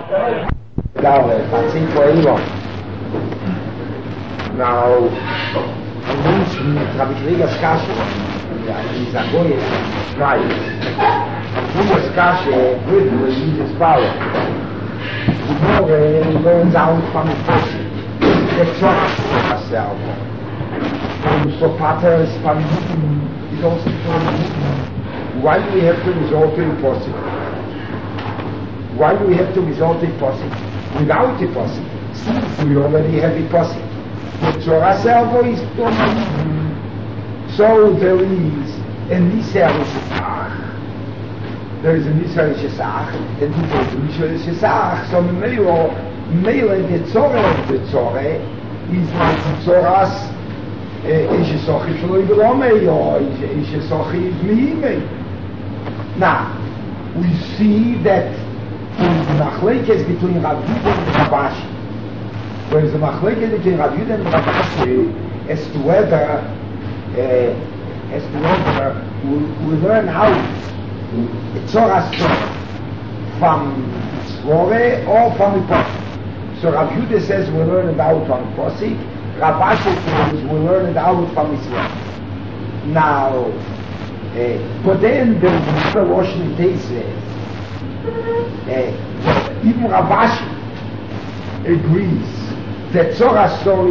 S2: Now, Chavitrigas Kasha, he's a boy, right? Who was Kasha with his power? The boy learns out from the person. The trust herself. So patterns from is also why do we have to resort to impossible? Why do we have to resort to impossible? Without impossible, since we already have impossible. The Torah self is so there is a Nisar Shesach. There is a Nisar Shesach, and there is a Nisar Shesach. So Mele the Torah is like the Torah's Ishesochi Shaloi B'Romei or Ishesochi V'Mihimei. Now, we see that there is a machlekes between Rav Yehuda and Rav Ashi. There is a machlekes between Rav Yehuda and Rav Ashi as to whether we learn how the Torah's from Tzvore or from the Pasuk. So Rav Yehuda says we learn it out from Pasuk. Rav Ashi says we learn it out from Israel. Now, but then there is another Rosh Nitei says, even Rav Ashi agrees that Tzorah Sor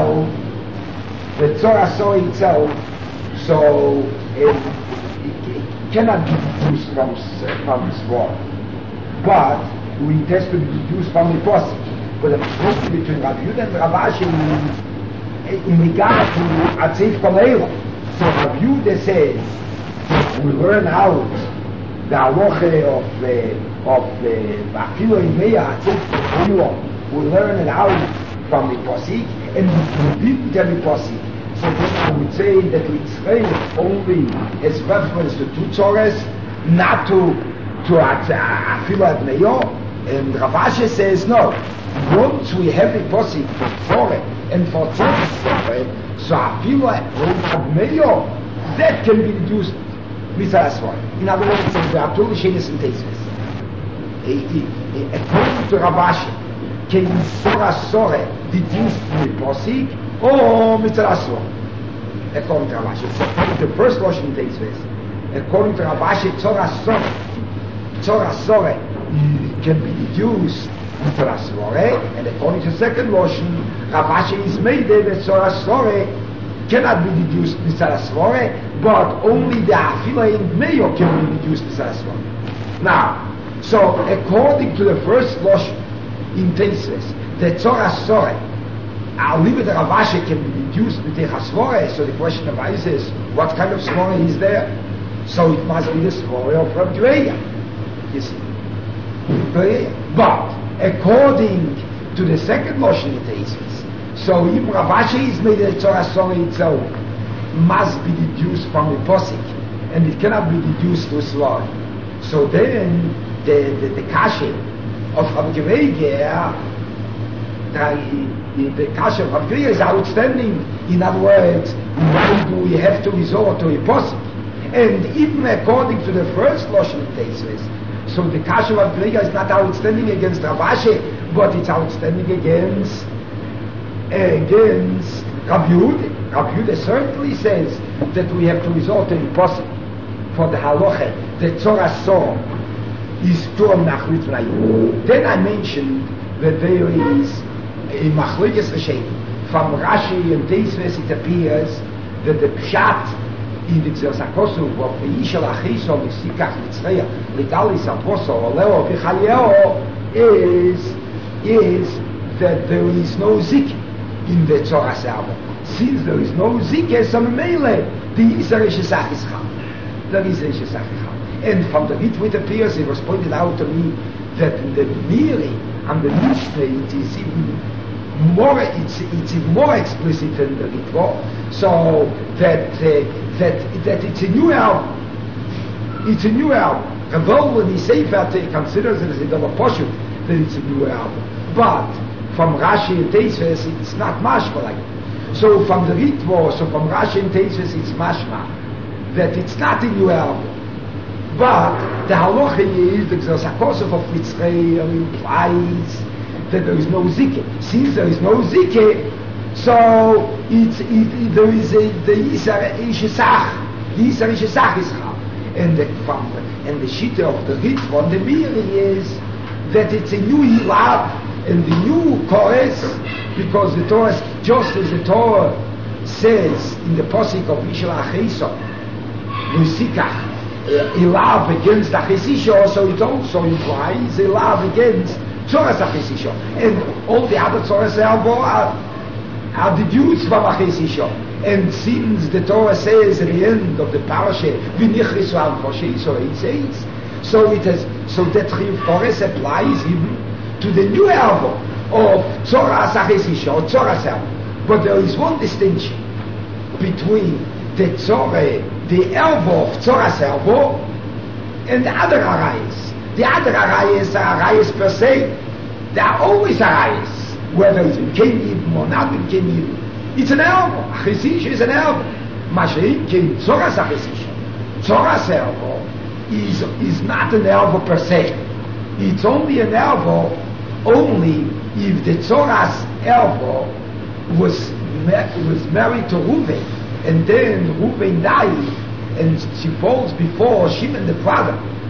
S2: itself, so it cannot be deduced from this word, but it has to be deduced from the posik. But the posik between Rabbi Yehuda and Rav Ashi in regard to Atzif Koleila. So Rabbi Yehuda says we learn out the halacha of Bafilo Imeya Atzif Koleila. We learn it out from the posik, and we didn't tell the posik. So then I would say that Israel only has reference to two tzores, not to Afilo Admeyo. And Rav Ashi says no. Once we have a posik for tzore and for tzore, so Afilo Admeyo, that can be reduced mitzvah. In other words, there are two Lishenis and Teisves. According to Rav Ashi, can Tzorah Sore deduced from the posik or mitzvah? According to Rav Ashi, according to the first Lashon takes place. According to Rav Ashi, Tzorah Sore can be deduced mitzvah Sore, and according to the second Lashon, Rav Ashi is made that Tzorah Sore cannot be deduced mitzvah Sore, but only the Afila and Meyo can be deduced mitzvah Sore. Now, so according to the first Lashon in Teisves, the Tzorah Sore, I'll leave it that Rav Ashi can be deduced with the Svore. So the question of Ice is, what kind of Svore is there? So it must be the Svore of Rav Dreya. You see. But according to the second Lashon in Teisves, so if Rav Ashi is made the Tzorah Sore itself must be deduced from the posik, and it cannot be deduced to Svore. So then the Kashe of Rav Dreya, the kasha of Avriya is outstanding. In other words, why do we have to resort to a posik? And even according to the first Lashon Teisves, so the kasha of Avriya is not outstanding against Rav Ashi, but it's outstanding against Rav Yehuda. Rav Yehuda certainly says that we have to resort to a posik for the halacha. The Tzorah Sor is Tuam Nachrit V'nayim. Then I mentioned that there is a Machlokes Rishonim. From Rashi and Teisves it appears that the Pshat in the Tzerzakosu of the Yishal Achiso L'Sikach Mitzreya L'Galis Aposo Oleo V'Chaleo is that there is no Zik in the Tzorah Servo. Since there is no Zik, so Mele the Yisraelische Sach is Chal. The Yisraelische Sach is Chal. And from the Ritva it appears, it was pointed out to me that in the Miri and the Mishnah it is even more, it's more explicit than the Ritva, so that it's a new album. It's a new album. Although when he Sefer considers it as a double poshut, that it's a new album. But from Rashi and Teisves, it's not mashma like it. So from the Ritva, so from Rashi and Teisves, it's mashma that it's not a new album. But the halacha is the Tzerzakosu of Mitzrayim implies that there is no zikeh. Since there is no zikeh, so there is the Yisraelische Sach. The Yisraelische Sach is Chal. And the Shita of the Ritva and the Miri is that it's a new Hilav and the new Kores, because the Torah, just as the Torah says in the Posik of Yishal Achiso, L'Sikach, Ilav against Achisisho, so it also implies Ilav against Tzoras Achisisho. And all the other Tzoras are deduced from Achisisho. And since the Torah says at the end of the parasha, V'nichrisu al Moshe Yisrael says, so it has, so that Chiyuv applies even to the new album of Tzoras Achisisho, Tzoras album. But there is one distinction between the Tzore, the elbow of Tzoras elbow, and the other arayas. The other arayas are arayas per se. They are always arayas, whether it's in Kenim or not in Kenim. It's an elbow. Achisisha is an elbow. Mashiach came Tzoras Achisisha. Tzoras elbow is not an elbow per se. It's only an elbow only if the Tzoras elbow was married to Reuven, and then Reuven died, and she falls before Shimon the brother,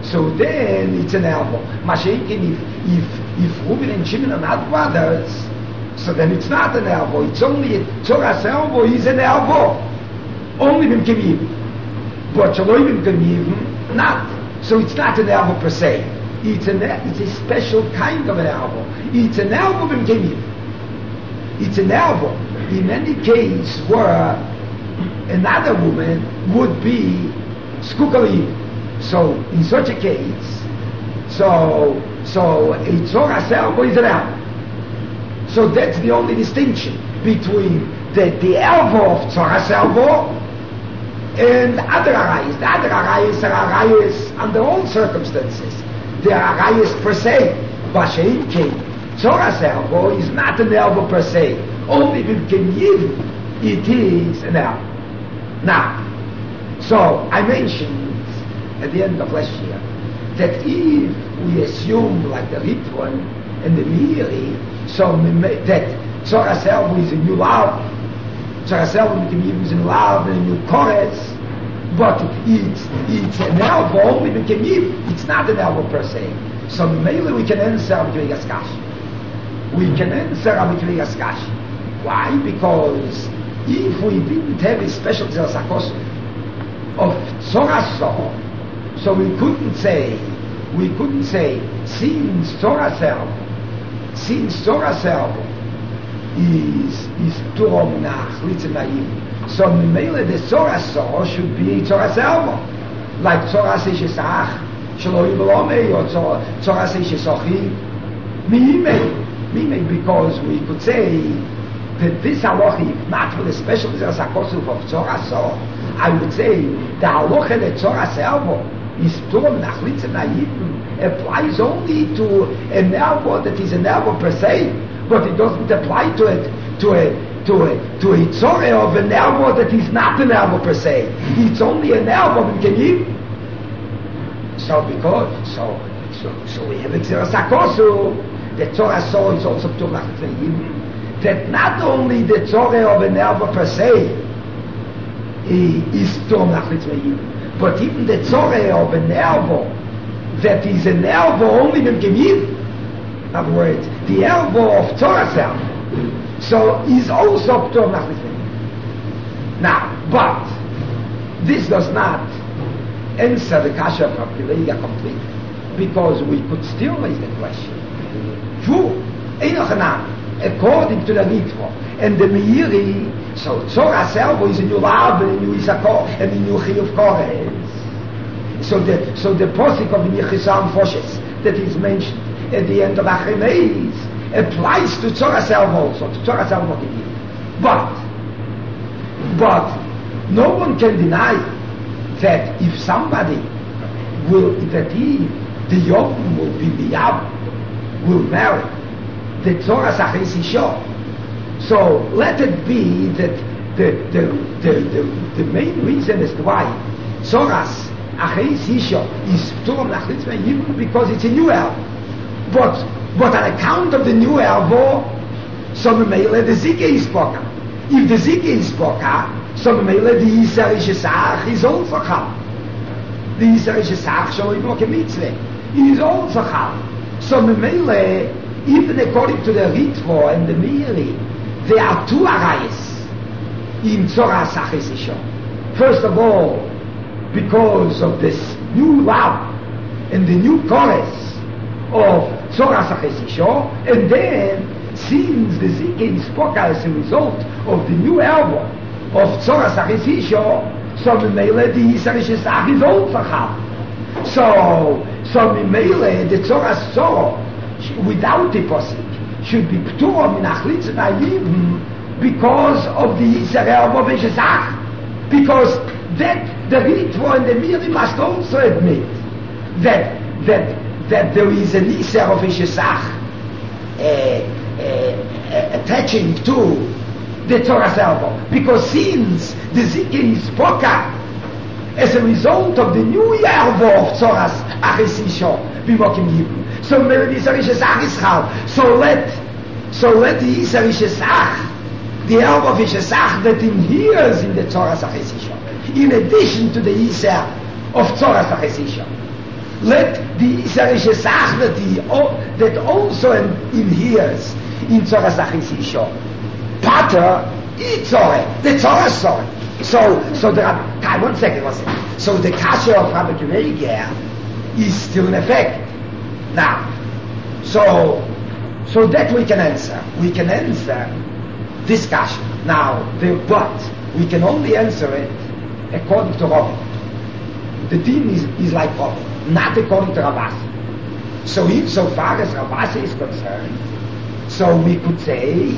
S2: So then it's an elbow. Mashenkin, if Reuben and Shimon are not brothers, so then it's not an elbow. It's only Tzoras elbow is an elbow. Only Bim Kemivim. But Shaloi Bim Kemivim, not. So it's not an elbow per se. It's a special kind of an elbow. It's an elbow Bim Kemivim. It's an elbow. In any case where another woman would be Skukali. So in such a case, so a Tzoras elbow is an elbow. So that's the only distinction between the elbow of Tzoras elbow and other arayas. The other arayas are arayas under all circumstances. They are arayas per se. Bashein came. Tzoras elbow is not an elbow per se. Only if it can give, it is an elbow. Now, so I mentioned at the end of last year that if we assume like the Ritvan and the Meiri, so that Tzoras elbow is a new love, Tzoras elbow is a new love and a new chorus, but it's an elbow only we can give. It's not an elbow per se. So mainly we can answer Amikvei Gaskash. We can answer Amikvei Gaskash. Why? Because if we didn't have a special Zeras HaKosov of Tzoras, so we couldn't say since Tzoras elbow is Turom nach Litzemayim, so Mimele the Tzoras should be Tzoras elbow, like Tzoras Eshesach, Shaloi Velomei, or Tzoras Eshesochi, Mimei, because we could say that this halacha, if not for the special Zeras HaKosov of Tzoras, I would say the halacha that Tzoras elbow is Turom nach Litzemayim applies only to an elbow that is an elbow per se, but it doesn't apply to a tzore of an elbow that is not an elbow per se. It's only an elbow we can give. So we have Zeras HaKosov, the Tzoras is also Turom nach Litzemayim, that not only the tzore of an elbow per se is Turom nach Litzemayim, but even the tzore of an elbow that is an elbow only when Gemir, in other words, the elbow of Tzoras elbow, so is also Turom nach Litzemayim. Now, but this does not answer the kasha of Privilegia completely, because we could still raise the question. According to the Ritva and the Meiri, so Tzoras elbow is a new lab and a new Isakor and a new Chiyuv Kores. So the posik of Yechisam Foshes that is mentioned at the end of Achimeis applies to Tzoras elbow also, to Tzoras elbow. But no one can deny that if somebody the Yom will be Miyab, will marry the Tzoras Aches Isha. So let it be that the main reason as to why Tzoras Aches Isha is Turom nach Litzemayim because it's a new elbow. But on account of the new elbow, so Memele the Zike is Boka. If the Zike is Boka, so Memele the Yisar Ishesach is also Chal. The Yisar Ishesach Shaloi Bloke Mitzvah is also Chal. So Memele, even according to the Ritva and the Meiri, there are two arayas in Tzoras Aches Isha. First of all, because of this new love and the new chorus of Tzoras Aches Isha, and then since the Zike is spoken as a result of the new elbow of Tzoras Aches Isha, so Mimele the Yisar Ishesach is also Chal. So Mimele the Tzoras Zorah without the posik should be Turom nach Litzemayim because of the Yisar elbow of Ishesach, because that the Ritva and the Meiri must also admit that there is an Yisar of Ishesach attaching to the Tzoras elbow, because since the Zike is Poka as a result of the new elbow of Tzoras Aches Isha b'mokim Yibum, so maybe the Yisar Ishesach is Chal. So let the Yisar Ishesach, the elbow of Ishesach that inheres in the Tzoras Aches Isha, in addition to the Yisar of Tzoras Aches Isha, let the Israelische Sach that also inheres in Tzora Sachis Isho. Pater, Itzore, the Tzora Sore. So there are, one second. So the kasha of Rabbi Kiveger is still in effect. Now, so that we can answer. We can answer this kasha. Now, but we can only answer it according to Rabbi. The din is like Rabbi, not according to Rabasi. So insofar as Rabasi is concerned, so we could say,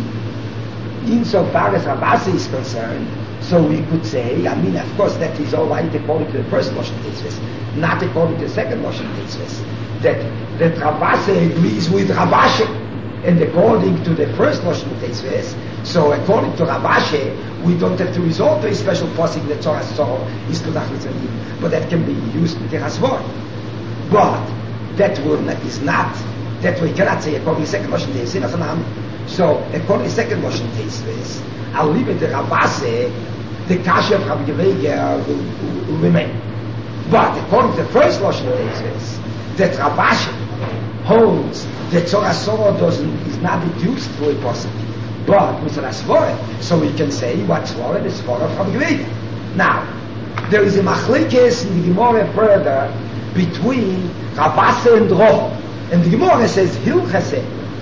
S2: insofar as Rabasi is concerned, so we could say, I mean, of course, that is all right according to the first Lashon Tetzves, not according to the second Lashon Tetzves. That Rabasi agrees with Rabashi, and according to the first Lashon Tetzves, so according to Rabashi, we don't have to resort to a special posing that Tzora Sor is to Nachlitzani, but that can be used in Terasvor. But that is not, that we cannot say according to the second Lashon Tetzves. So according to the second Lashon Tetzves, I'll leave it to Rabasi, the kasha of Rabbi Kiveger will remain. But according to the first Lashon Tetzves, that Rabashi holds that Tzora Sor is not reduced to a person, but with a svore, so we can say what svore is svore of Rabbi Kiveger. Now, there is a machlekes in the Gemara further between Rabasi and Rov, and the Gemara says Hilchase,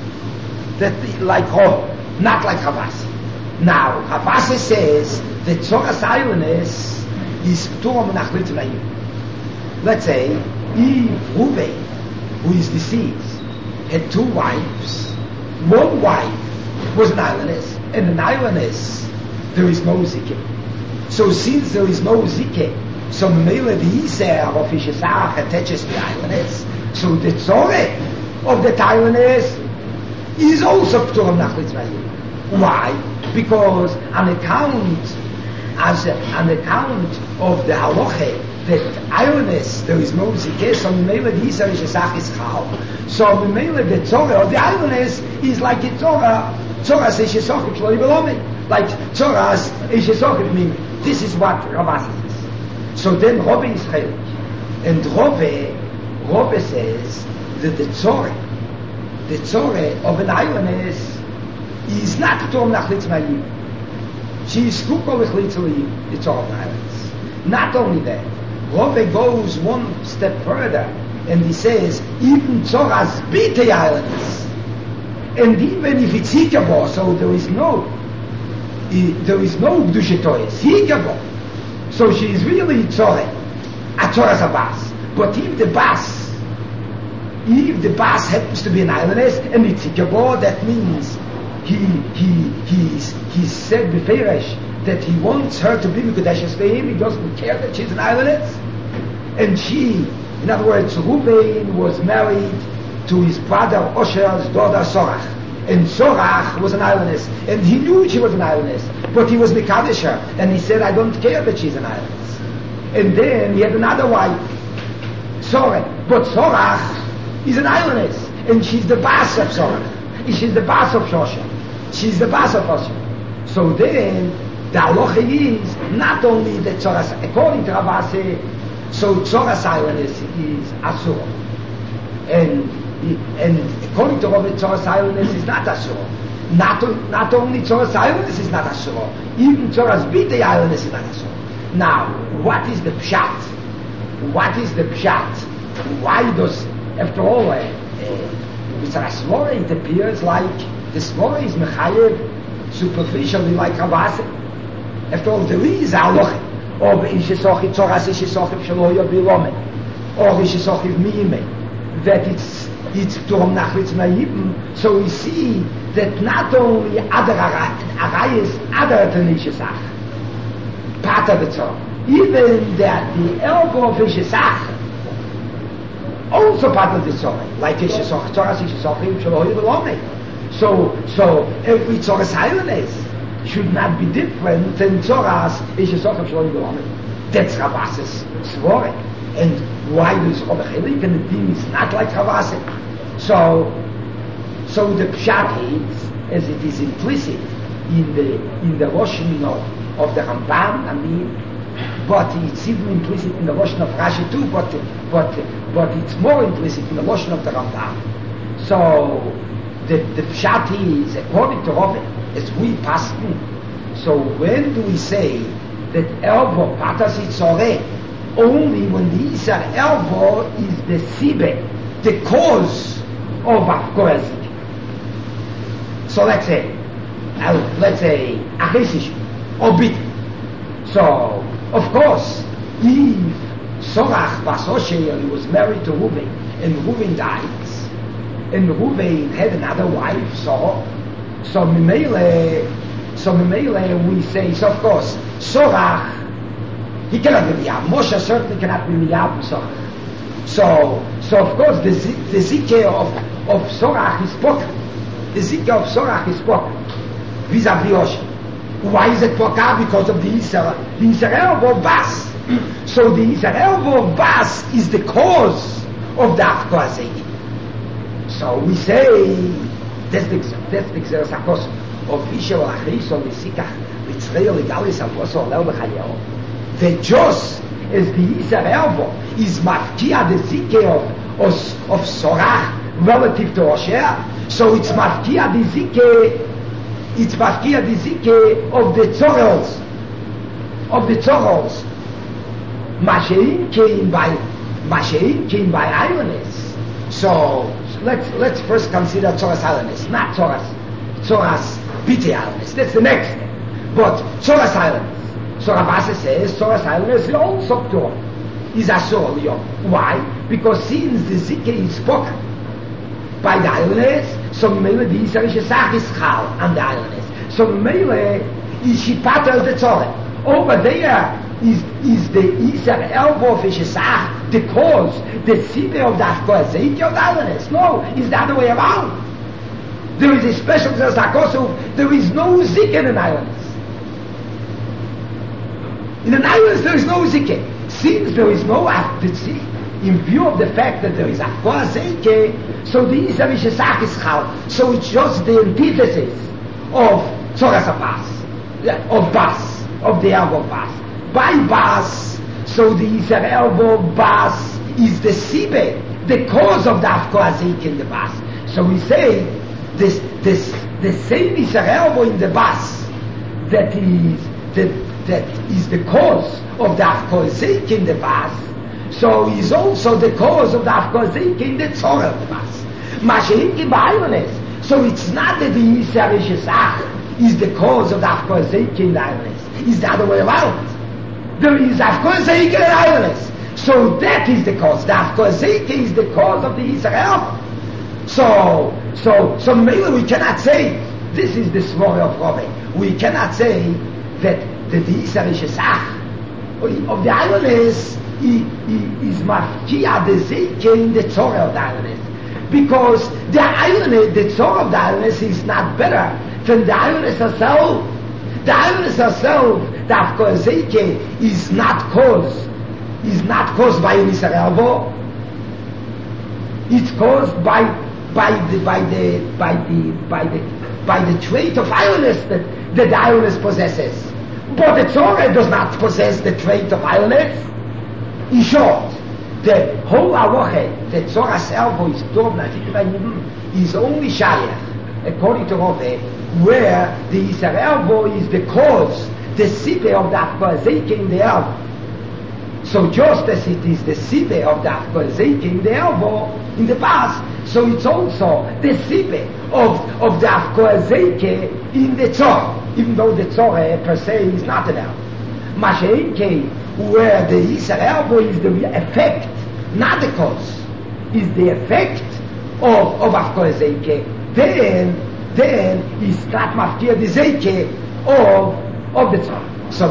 S2: that like Rov, not like Rabasi. Now, Rabasi says that Tzoras Islandess is P'tur Menachlit Vayim. Let's say, if Reuven, who is deceased, had two wives, one wife was an islandess, and an islandess, there is no Zikeh. So since there is no Zikeh, so Mele the Yisrael of Ishesach attaches the islandess, so the Tzoreh of the islandess is also P'tur Menachlit Vayim. Why? Because on account of the halacha that islandess there is no zikeh, so Mele the Yisrael is chal. So Mele the Tzorah of the islandess is like the Tzorah's Ishesachim Shloi Belomi. Like Tzorah's Ishesachim mean this is what Rabasi is. So then Rabbi is chaylik, and Rabbi says that the Tzorah of an islandess is not P'tur Menachlit Vayim. She is Kukol Echlitz L'Yim, the Tzorah of the islands. Not only that, Rabbi goes one step further, and he says, even Tzorah's B'tei islands, and even if it's Hikabo, so there is no Gdushetois, Hikabo, so she is really Tzorah, a Tzorah's Abbas. But if the Bas happens to be an islandess, and it's Hikabo, that means he said befeirish that he wants her to be Mikudeshes for him. He doesn't care that she's an islandess. And she, in other words, Reuven was married to his brother Osher's daughter Sorach. And Sorach was an islandess. And he knew she was an islandess. But he was Mikadesh her. And he said, I don't care that she's an islandess. And then he had another wife, Sorach. But Sorach is an islandess. And she's the boss of Sorach. She's the boss of Shosha. She's the boss of Shosha. So then, the halacha is not only the Tzoras, according to Rabasi, so Tzoras islandess is Asura. And according to Rabbi, Tzoras islandess is not Asura. Not only Tzoras islandess is not Asura, even Tzoras B'tei islandess is not Asura. Now, what is the Pshat? What is the Pshat? Why does, after all, with Svora, it appears like the Svora is Mechayev superficially like Rabasi. After all, there is a halacha of Ishesochi Tzoras Ishesochi Shaloya Bilomen or Ishesochi Miyime that it's P'tur Menachlit Vayim. So we see that not only other Arayas, other than Ishesach, part of the Tzorah, even that the elbow of Ishesach also part of the Tzorah, like Ishesach, Tzoras Ishesachim Shaloya Bilomen. So every Tzoras islandess should not be different than Tzoras Ishesachim Shaloya Bilomen. That's Rabasi's Svore. And why is Rabbi Chelik and the team is not like Rabasi? So the Pshat is, as it is implicit in the Rosh Mino of the Ramban, I mean, but it's even implicit in the Lashon of Rashi too, but it's more implicit in the Lashon of the Rambam. So the pshat is, according to Rove, as we pass through. So when do we say that elvo patas itzoreh? Only when the Isar elvo is the sibe, the cause of Afkorazik. So let's say Achesish or Bit. So of course, if Sorach Bas Osher was married to Reuven and Reuven dies, and Reuven had another wife, so Mimele we say, so of course, Sorach, he cannot be Miyab. Moshe certainly cannot be Miyab Sorach. So of course the Zikeh of Sorach is spoken. The Zikeh of Sorach is spoken vis-a-vis Osher. Why is it Poka? Because of the Yisrael of Bas. So the Yisrael of Bas is the cause of the Afkoazegi. So we say that's the Xeris HaKos of Isha or Achriso Misikach Mitzrei Legalis Avoso Leo B'Chayeo. The just as the Yisrael is Mafkia the Zikeh of Sorach relative to Osher, so it's Mafkia the Zikeh. It's Mafkia the Zikeh of the Tzorels. Mashein came by Ionis. So let's first consider Tzoras Ionis, not Tzoras Bite Ionis. That's the next step. But Tzoras Ionis. So Rabasa says Tzoras Ionis is also Torah. Is Asur Liyom. Why? Because since the Zikeh is spoken by the Ionis, so Mele the Yisraelische Sach is Chal on the Ionis. So Mele is she patters the Torah. Over there is the Yisrael Vofische Sach the cause, the Sibe of the Afkoazeki of the Ionis. No, it's the other way around. There is a special Zakosov, there is no Zikeh in an Ionis. In an Ionis there is no Zikeh. Since there is no Afkoazeki, in view of the fact that there is Afkoazeki, so the Yisraelische Sach is Chal. So it's just the antithesis of Tzoras Bas, of Bas, of the Elvo Bas. By Bas, so the Yisrael Bas is the Sibe, the cause of the Afkoazik in the Bas. So we say the same Yisrael in the Bas that is the cause of the Afkoazik in the Bas. So he's also the cause of the Afkoazik in the Tzorah of the Bas. Mashein ki ba'ayones. So it's not that the Yisraelische Sach is the cause of the Afkoazik in the Ionis. It's the other way around. There is Afkoazik in the Ionis. So that is the cause. The Afkoazik is the cause of the Yisrael. So maybe we cannot say this is the Svore of Rove. We cannot say that the Yisraelische Sach of the Ionis is Mafkia the Zikeh in the Torah of the Ionis. Because the Ionis, the Torah of the Ionis is not better than the Ionis herself. The Ionis herself, the Afkoazeki, is not caused by Yisrael. It's caused by the trait of Ionis that the Ionis possesses. But the Torah does not possess the trait of Ionis. In short, the whole halacha, the Tzoras Elvo is Tov Nazik is only Shayach, according to Rove, where the Yisrael is the cause, the Sibe of the Afkoazeki in the Elvo. So just as it is the Sibe of the Afkoazeki in the Elvo, in the past, so it's also the Sibe of the Afkoazeki in the Tzor, even though the Tzor per se is not an Elvo. Mashein where the Yisrael is the effect, not the cause, is the effect of Afkoazeki, then is not Mafkia the Zeke of the Tzor.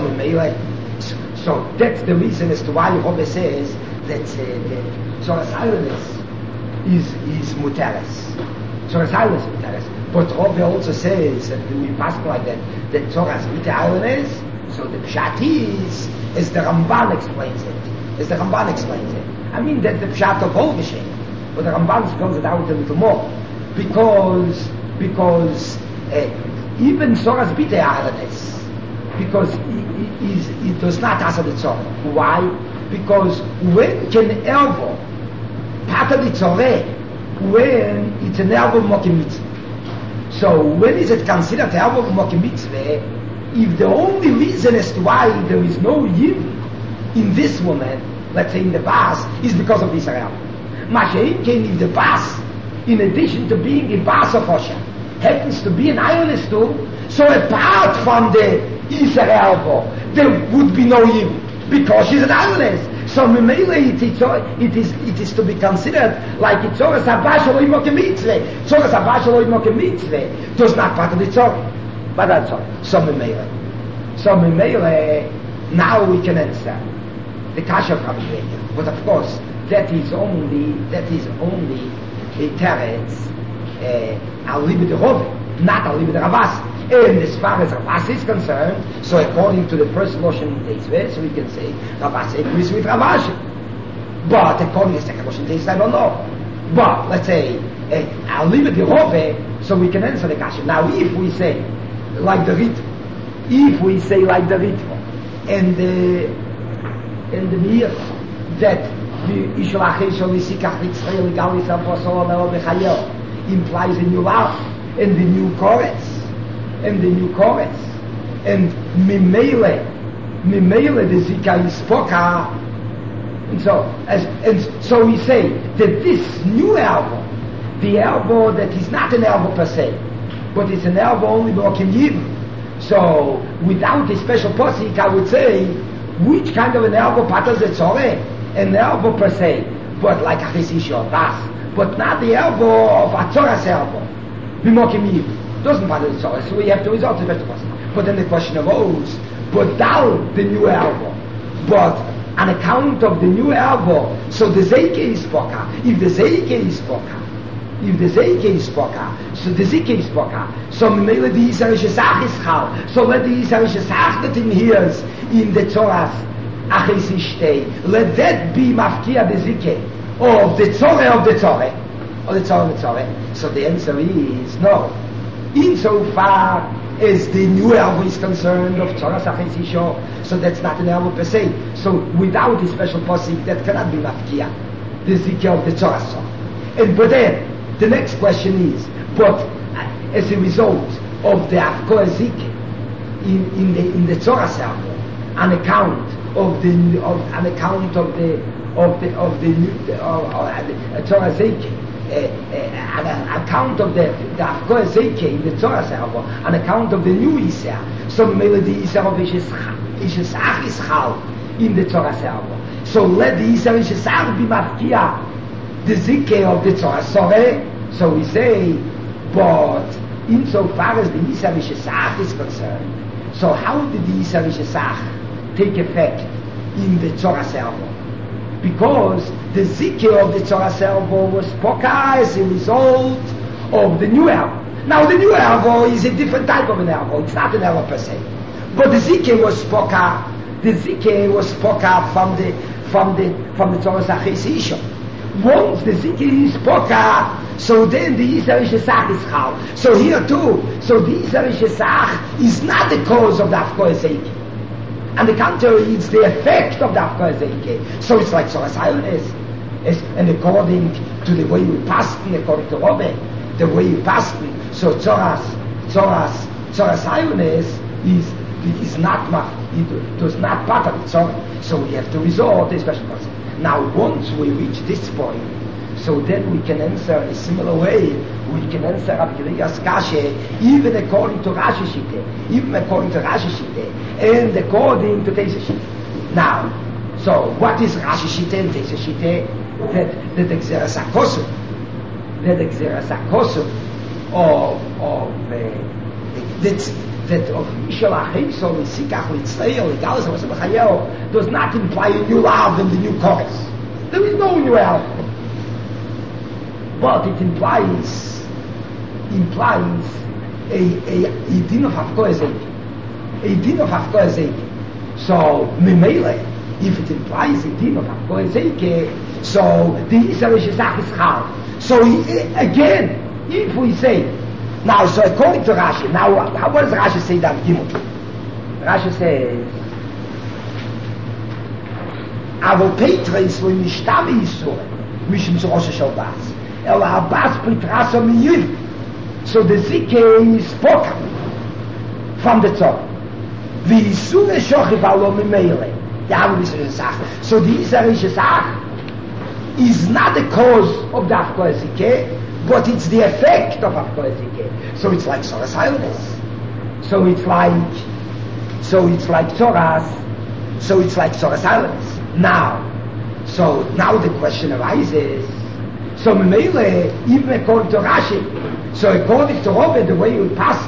S2: So that's the reason as to why Rove says that Tzoras Ionis is Muteres. Tzoras Ionis is Muteres. But Rove also says, and we pass like that Tzoras Ionis, so the Pshat is, as the Ramban explains it. I mean, that's the Pshat of Holgeshem. But the Ramban spells it out a little more. Because even Tzoras Bite Ionis Because it does not answer the tzorah. Why? Because when can ervo part of the tzorah when it's an ervo mokim mitzvah? So when is it considered ervo mokim mitzvah? If the only reason as to why there is no yid in this woman, let's say in the bas, is because of this ervo. Mashein came in the bas, in addition to being a bas of Hosha, happens to be an Ionis too. So apart from the Israel, there would be no Yid because she's an Ionis. So it is to be considered like it's Tzoras Haba Shelo Yimoke Mitzvah. Tzoras Haba Shelo Yimoke Mitzvah does not part of the Tzorah. But that's all. So Memele, now we can answer the Kasha of Rabbi Yehuda. But of course, that is only a teretz al-libid Rove, not al-libid Ravasi. And as far as Ravasi is concerned, so according to the first Loshen Teisveh, so we can say Ravasi agrees with Ravashi. But according to the second Loshen Teisveh, I don't know. But let's say al-libid Rove, so we can answer the question. Now, if we say like the Ritva, and the Mir, that implies a new law and the new chorus and Mimele the Zika is Poka, and so we say that this new album, the album that is not an album per se, but it's an album only Mokim Yid. So without a special posik, I would say which kind of an album patters the Tzoreh, an elbow per se, but like a Chesisho, but not the elbow of a Tzoras elbow. B'mokim Yid doesn't matter the Tzorah, so we have to resort to the question. But then the question arose, but down the new elbow, but on account of the new elbow, so the Zeike is Poka. If the Zeike is Poka, so the Zike is Poka. So Mele the Yisraelische Sach is Chal. So let the Yisraelische Sach that in hears in the Tzoras let that be mafkia the zike of the tzoreh of the tzoreh, or the tzoreh of the tzoreh. So the answer is no. Insofar as the new elbow is concerned of tzorah sachisisho, so that's not an elbow per se. So without a special posik, that cannot be mafkia the zike of the tzorah. And but then the next question is, but as a result of the afkoa zike in the tzorah elbow, on account of the Torah Zeike, on account of the Afkoa Zeike in the Torah Servo, on account of the new Isra, so Melody Isra of Ishesach Ischal in the Torah Servo. So let the Isra Ishesach be Mafkia, the Zeike of the Torah Soreh. So we say, but insofar as the Isra Ishesach is concerned, so how did the Isra Ishesach take effect in the Tzorah Servo? Because the Zikr of the Tzorah Servo was Poka as a result of the new elbow. Now the new elbow is a different type of an elbow. It's not an elbow per se. But the Zikr was Poka. The Zikr was Poka from the Tzorah Sachisisho. Once the Zikr is Poka, so then the Yisrael Shesach is Chal. So here too, so the Yisrael Shesach is not the cause of the Afkoa Zeike. On the contrary, it's the effect of the Afkoa Zeike. So it's like Tzoras Hayonis. And according to the way we pass, according to Robin, the way you pass, so Tzoras Hayonis is not, it does not part of it. So we have to resort to a special person. Now, once we reach this point, so then we can answer a similar way. We can answer Rabbi Kilayas Kashe, even according to Rashi Shite, and according to Teisah Shite. Now, so what is Rashi Shite and Teisah Shite? That Xeras HaKosov that of Mishal HaChesol, Sikach, Litzreil, Ligalas, does not imply a new love and the new chorus. There is no new album. But it implies a din of Afkoa Zeike. So, Memele, if it implies a din of Afkoa Zeike, so the Yisrael Shesach is Chal. So again, if we say, now, so according to Rashi, now what does Rashi say that Gimel? Rashi says, אבל פטרס לא נשתה בישראל, משום שראש השלבס, אלא הבס פטרסו מיוב. So the Zike is spoken from the Torah. V'yisur eshochiv alo mimele. So the Israelische Sach is not the cause of the Afkoa Zike, but it's the effect of Afkoa Zike. So it's like Soras Hailnes. So it's like Soras. So it's like Soras Hailnes. Now the question arises. So Mimele, even according to Rashi, so according to Robert, the way you pass,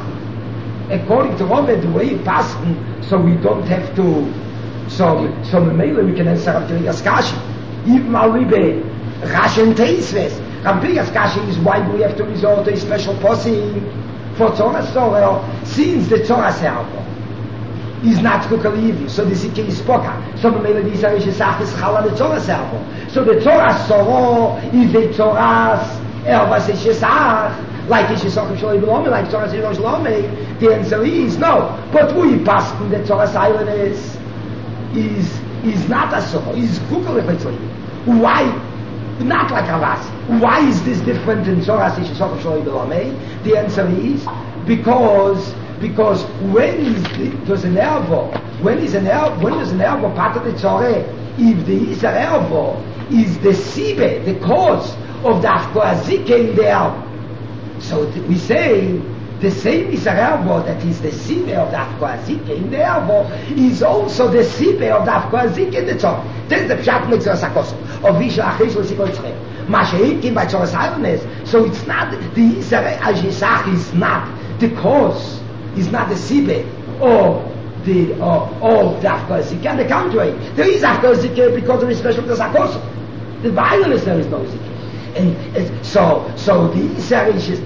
S2: so we don't have to, so Mimele, we can answer Rampigas Kashi. Even Malibe, Rashi and Teisves. Rampigas Kashi is why we have to resort to a special posse for Torah Sorel, since the Torah Servo is not Kukalivi, so the Zike is Spoka. So Mimele, the Israelische Sach is Chala, the Torah Servo. So the Torah Sorel is the Torah's Ervas Shesach, like Shesach Shalom Belome, like Torah Shalom. The answer is no. But we pass in the Torah silence is not a Sorel, is Kukalifetzli. Why? Not like Avas. Why is this different in Torah Shesach Shalom Belome? The answer is because when does an ervo part of the Torah, if the Isar ervo is the sibe, the cause of the Afkoa Zike in the ervo, so we say the same Isar ervo that is the sibe of the Afkoa Zike in the ervo is also the sibe of the Afkoa Zike in the Torah. That's the pshat makes us akos of Vishal Achish L'Sikotzchem. Mashehikim by Torah Silence. So it's not the Isar Ajisach is not the cause. Is not the sibe of the Afkoa Zike. On the contrary, there is Afkoa Zike because of the special Tasakos. The violence there is no Zike. And so the Isar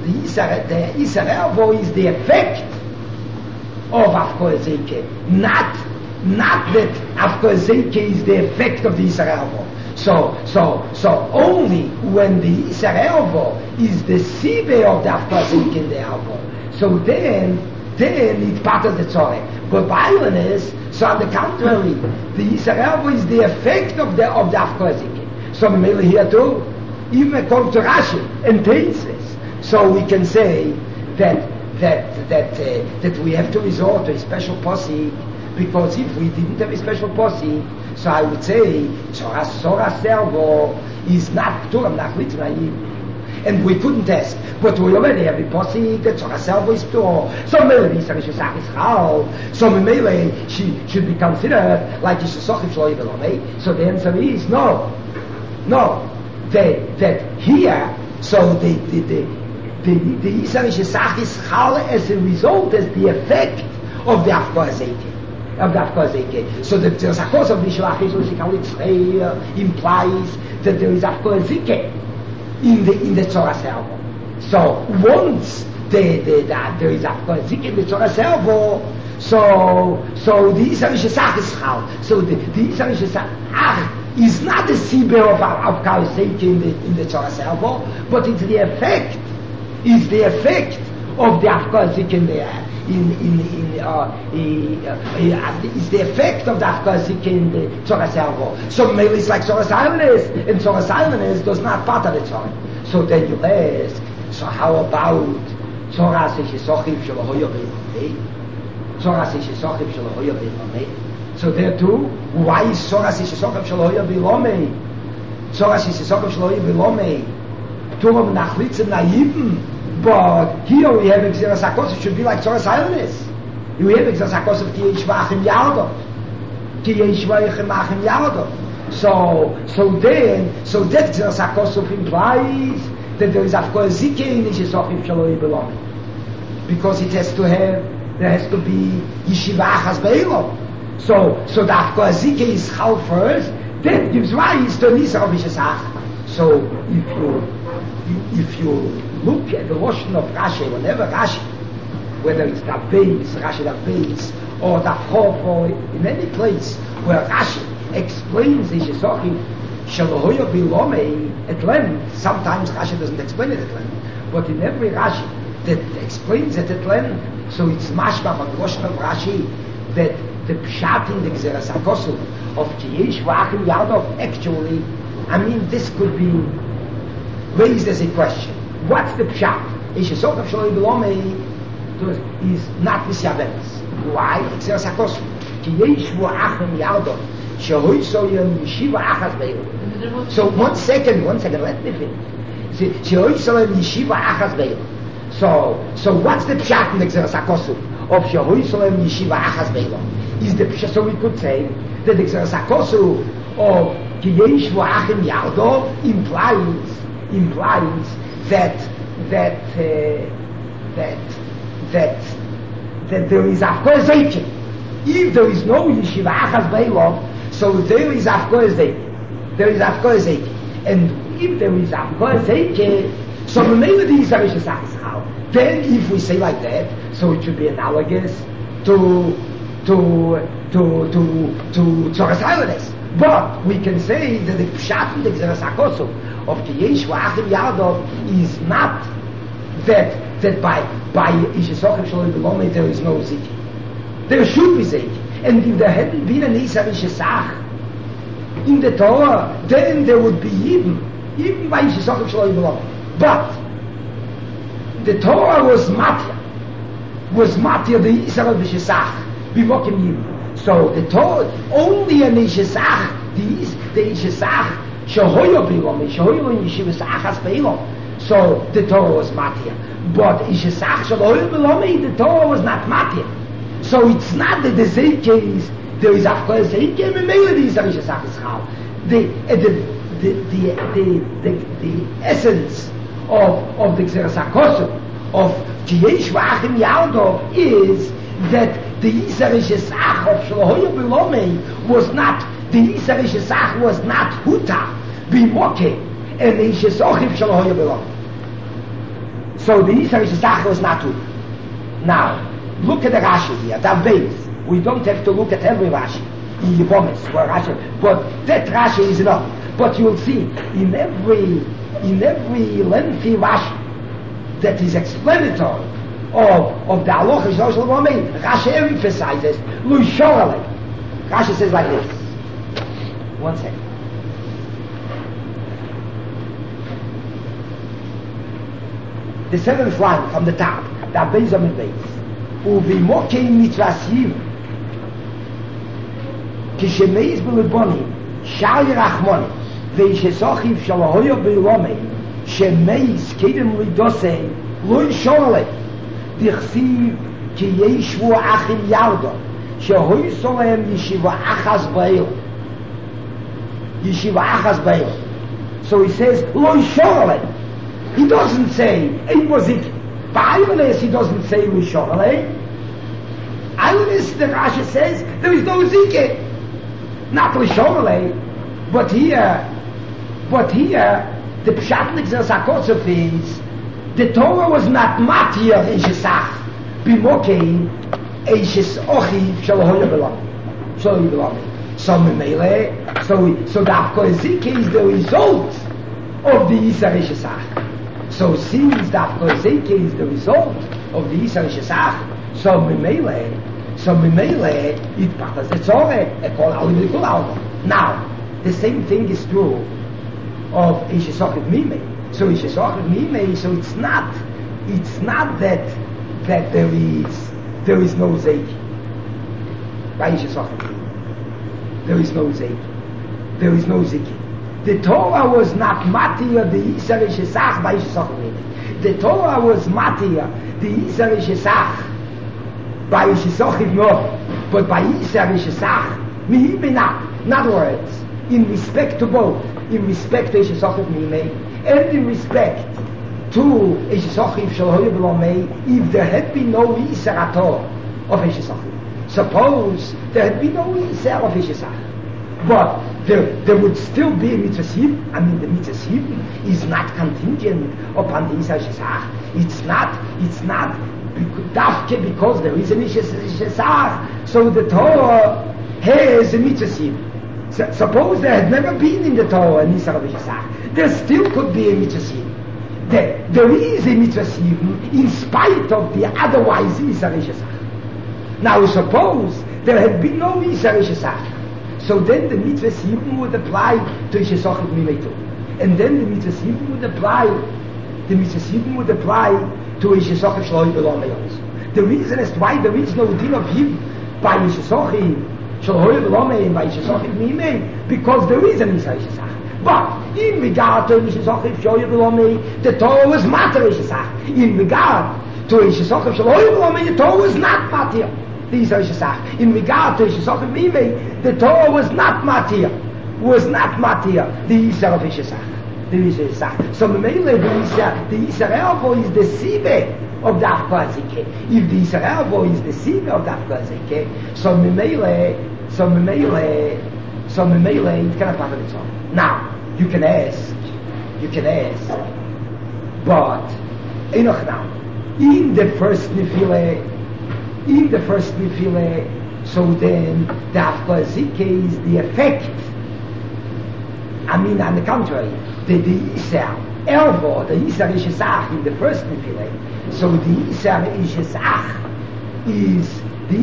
S2: Ervo is the effect of Afkoa Zike. Not that Afkoa Zike is the effect of the Isar Ervo. So only when the Isar Ervo is the sibe of the Afkoa Zike in the Ervo. So then it's part of the Torah. But violence, so on the contrary, the Isar Ervo is the effect of the Afkoa Zike. So we may here too, even according to Rashi and Teisves. So we can say that we have to resort to a special posse, because if we didn't have a special posse, so I would say Sora Servo is not Pturam, not Litzrayim. And we couldn't ask, but we already have a posse that Torah Servo is Ptur. So maybe Israelische Sach is Chal. So maybe she should be considered like Yishasochim Shloi Belomei. So the answer is no. That here, so the Israelische Sach is Chal as a result, as the effect of the Afkoa Zike. So the Tzakos of Vishal Achish L'Sikotzchem implies that there is Afkoa Zike in the Torah Servo. So once there is Afkoa Zike in the Torah Servo, so the Israelische Sach is Chal. So the Israelische Sach is not the sibe of Afkoa Zike in the Torah Servo, but it's the effect. Is the effect of the Afkoa Zike in the is the effect of the Afkoa Zike in the Torah Servo. So maybe it's like Torah Silence, and Torah Silence does not part of the Torah. So then you ask, so how about Torah Shesochim Shalohoyo Beimamei? Torah Shesochim Shalohoyo Beimamei. So there too, why is Torah Shesochim Shalohoyo Beimamei? Torah Shesochim Shalohoyo Beimamei. Turam Nachlitzim Naivim. But here we have Exeras HaKos, it should be like Torah Silence. We have Exeras HaKos of Ki Yishvachim Yardo. So that Exeras HaKos implies that there is Afkoa Zike in Yishasochim Shaloi Belomei. Because there has to be Yeshiva Achas Be'elom. So the Afkoa Zike is Chal first, that gives rise to Nisa of Yishasach. So if you look at the Lashon of Rashi, whether it's the base, Rashi the base, or the Chof, or in any place where Rashi explains the Shesochim Shalohoyo Beimamei at length, sometimes Rashi doesn't explain it at length, but in every Rashi that explains it at length, so it's mashma from the Lashon of Rashi that the pshat in the Gzeras HaKosov of Kiyesh V'Achim Yardov, actually, I mean, this could be raised as a question. What's the pshat? Ish Yisokov Shaloi B'Lomei is not Misyavenes. Why? Gzeras HaKosov. Kiyesh V'Achim Yardov, Shehoy Soyem Yeshiva Achas Be'el. So one second, let me finish. Shehoy Soyem Yeshiva Achas Be'el. So what's the pshat in the Gzeras HaKosov of Shehoy Soyem Yeshiva Achas Be'el? Is the pshat, so we could say that the Gzeras HaKosov of Kiyesh V'Achim Yardov implies that there is Afkoy Zeichen. If there is no Yeshiva Achas Be'el, so there is Afkoy Zeichen. And if there is Afkoy Zeichen, so the name of the Yisrael Shachal. Then if we say like that, so it should be analogous to Tzoras Hayledes. But we can say that the Pshat in the Gzeras HaKosov of Kiyesh V'Achim Yardov is not that by Ish Yisokhem Shaloi B'Lomei there is no Ziki. There should be Ziki. And if there hadn't been an Isar Ish Yisach in the Torah, then there would be even by Ish Yisokhem Shaloi B'Lomei. But the Torah was Matya the Isar Ish Yisach B'Mokim Yim. So the Torah only an Ish Yisach, the Ish Yisach Shehoyo B'Lomei, Shehoyo in Yeshivas Achas Be'elom. So the Torah was Matya. But Ish Yisach Shehoyo B'Lomei, the Torah was not Matya. So it's not that the Zeike is, there is Afkoy Zeike, and maybe the Ish Yisach is Chal. The essence of the Gzeras HaKosov of Kiyesh V'Achim Yardov is that the Isar Ish Yisach of Shehoyo B'Lomei was not, the Isar Ish Yisach was not Huta B'Moke, and the Ish Yisach of Shehoyo B'Lomei. So the Isar Ish Yisach was not Huta. Now, look at the Rashi here, that base. We don't have to look at every Rashi in Yevomis, but that Rashi is enough. But you'll see, in every lengthy Rashi that is explanatory of the Halacha Shlosh L'Vomei, Rashi emphasizes Lu Shorale. Rashi says like this. One second. The seventh line from the top, the base of the base. ובמוקי מתרסים כשמייס בלבונים שער רחמון וישסוחיב של הויו בלומי שמייס קדם לידוסי לא ישורלה דכסיב כי ישבו אחים ירדו שהוי סולם ישיבה אחס באל. So he says לא ישורלה. He doesn't say אין מוזיק. By Irelis, he doesn't say Rishonale. Irelis, the Rashi says, there is no Zike. Not Rishonale. But here, the Pshatnik Gzeras HaKosov is, the Torah was not Matir Eishesach, B'Mokein, Eishes Ochiv, Shalohoya B'Lomei. So the Afkoy Zike is the result of the Isar Eishesach. So since the Afkoy Zeike is the result of the Isar Shesach, so Mimele, it patas the Tzore, Now, the same thing is true of Ishesach Mime. So Ishesach Mime, so it's not that there is no Zeike. By Ishesach Mime. There is no Zeike. The Torah was not Matir, the Isar Shesach by Yishesach Mime. The Torah was Matir, the Isar Shesach by Yishesach Mime, but by Isar Shesach Mime not. In other words, in respect to both, in respect to Yishesach Mime, and in respect to Yishesach Shalhoya B'Lomei, if there had been no Isar at all of Yishesach, suppose there had been no Isar of Yishesach, but there would still be a mitzvah sibum. I mean, the mitzvah sibum is not contingent upon the Isar Shesach. It's not dafke because there is an Isar Shesach. So the Torah has a mitzvah sibum. Suppose there had never been in the Torah an Isar Shesach. There still could be a mitzvah sibum. There is a mitzvah sibum in spite of the otherwise Isar Shesach. Now suppose there had been no Isar Ishesach. So then the mitzvah Siyum would apply to Ishesach Mimetu. And then the mitzvah Siyum would apply to Ishesach Shloi Belomei also. The reason as to why there is no din of him by Ishesach Shloi Belomei and by Ishesach Mimei, because there is an Isar Ishesach. But in regard to Ishesach Shloi Belomei, the Torah was matter Ishesach. In regard to Ishesach Shloi Belomei, the Torah was not matter. In regard to Ishesach Mimei, the Torah was not matir. The Isar of Ishesach. So the Isar Elvo is the Sibe of the Afkazike. If the Isar Elvo is the Sibe of the Afkazike, so Mimele, it cannot happen its own. Now, you can ask, but enoch now, in the first Nefile, so then the Afkazike is the effect. I mean, on the contrary, the Isar Elvo, the Isar Ishesach in the first Nefile, so the Isar Ishesach is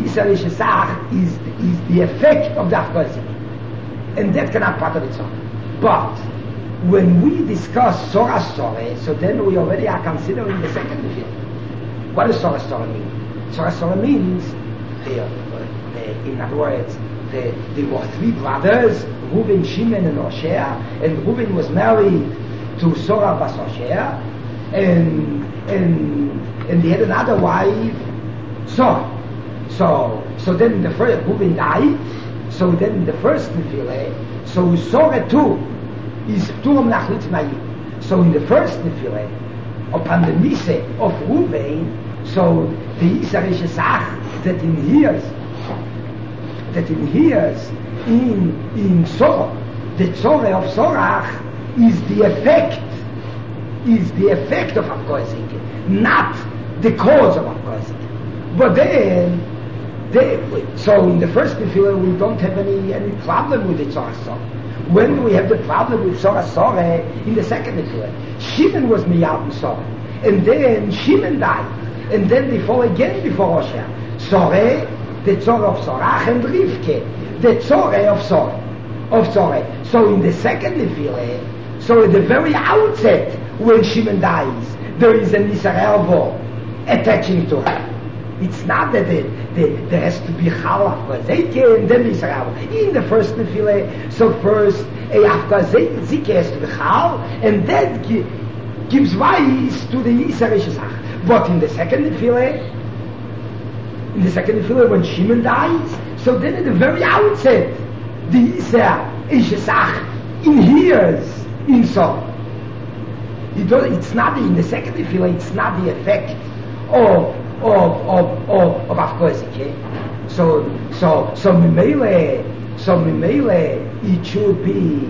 S2: the effect of the Afkazike. And that cannot part of itself. But when we discuss Sorah Soreh, so then we already are considering the second Nefile. What does Sorah Soreh mean? Sorah Soreh means, in other words, there were three brothers, Reuben, Shimon, and Osher, and Reuben was married to Sorah bas Osher, and he had another wife, Sorah. So then the first Reuben died. So then in the first Nefile, so Sorah too is Turam Nachlitz Mayim. So in the first Nefile, upon the Mise of Reuben, so the Isar Ishesach that inheres in Sorah, the Tzorah of Sorach is the effect of Afkozik, not the cause of Afkozik. But then, so in the first Nefillah we don't have any problem with the Tzorah Sorah. When we have the problem with Sorah Sorah in the second Nefillah, Shimon was Miyad in Sorah, and then Shimon died, and then they fall again before Osher. Sorah, the Tzorah of Sorach, and Rivke, the Tzorah of Sorah. So in the second Nefillah, so at the very outset, when Shimon dies, there is an Isar Elvo attaching to her. It's not that there has to be Chal Afkazeke and then Isar Elvo. In the first Nefillah, so first a Afkazeke has to be Chal, and that gives rise to the Isar Ishesach. But in the second Nefillah, when Shimon dies, so then at the very outset, the Isar Ishesach inheres in Sorah. It's not in the second Nefillah, it's not the effect of Afkozik. So Mimele, it should be,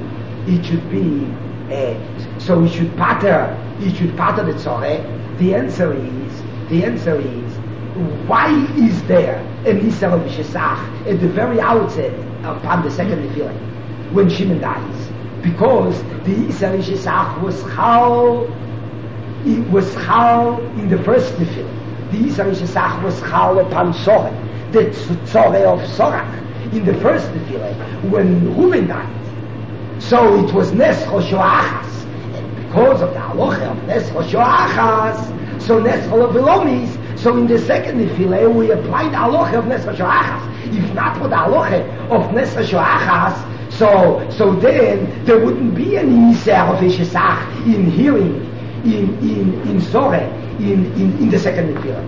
S2: so it should patter the Tzoreh. The answer is, why is there an Isar of Ishesach at the very outset upon the second Nefillah, when Shimon dies? Because the Isar Ishesach was Chal in the first Nefillah. The Isar Ishesach was Chal upon Sorah, the Tzorah of Sorach, in the first Nefillah, when Reuben died. So it was Nes Choshoachas, and because of the halacha of Nes Choshoachas, so Nes Cholovelomis, so in the second Nefillah we applied the halacha of Nes Choshoachas. If not for the halacha of Nes Choshoachas, so then there wouldn't be any Isar of Ishesach in hearing in Sorah in the second Nefillah.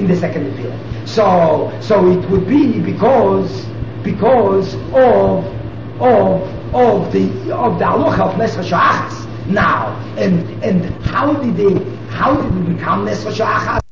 S2: So it would be because of the halacha of Nes Choshoachas. Now, and how did it become Nes Choshoachas?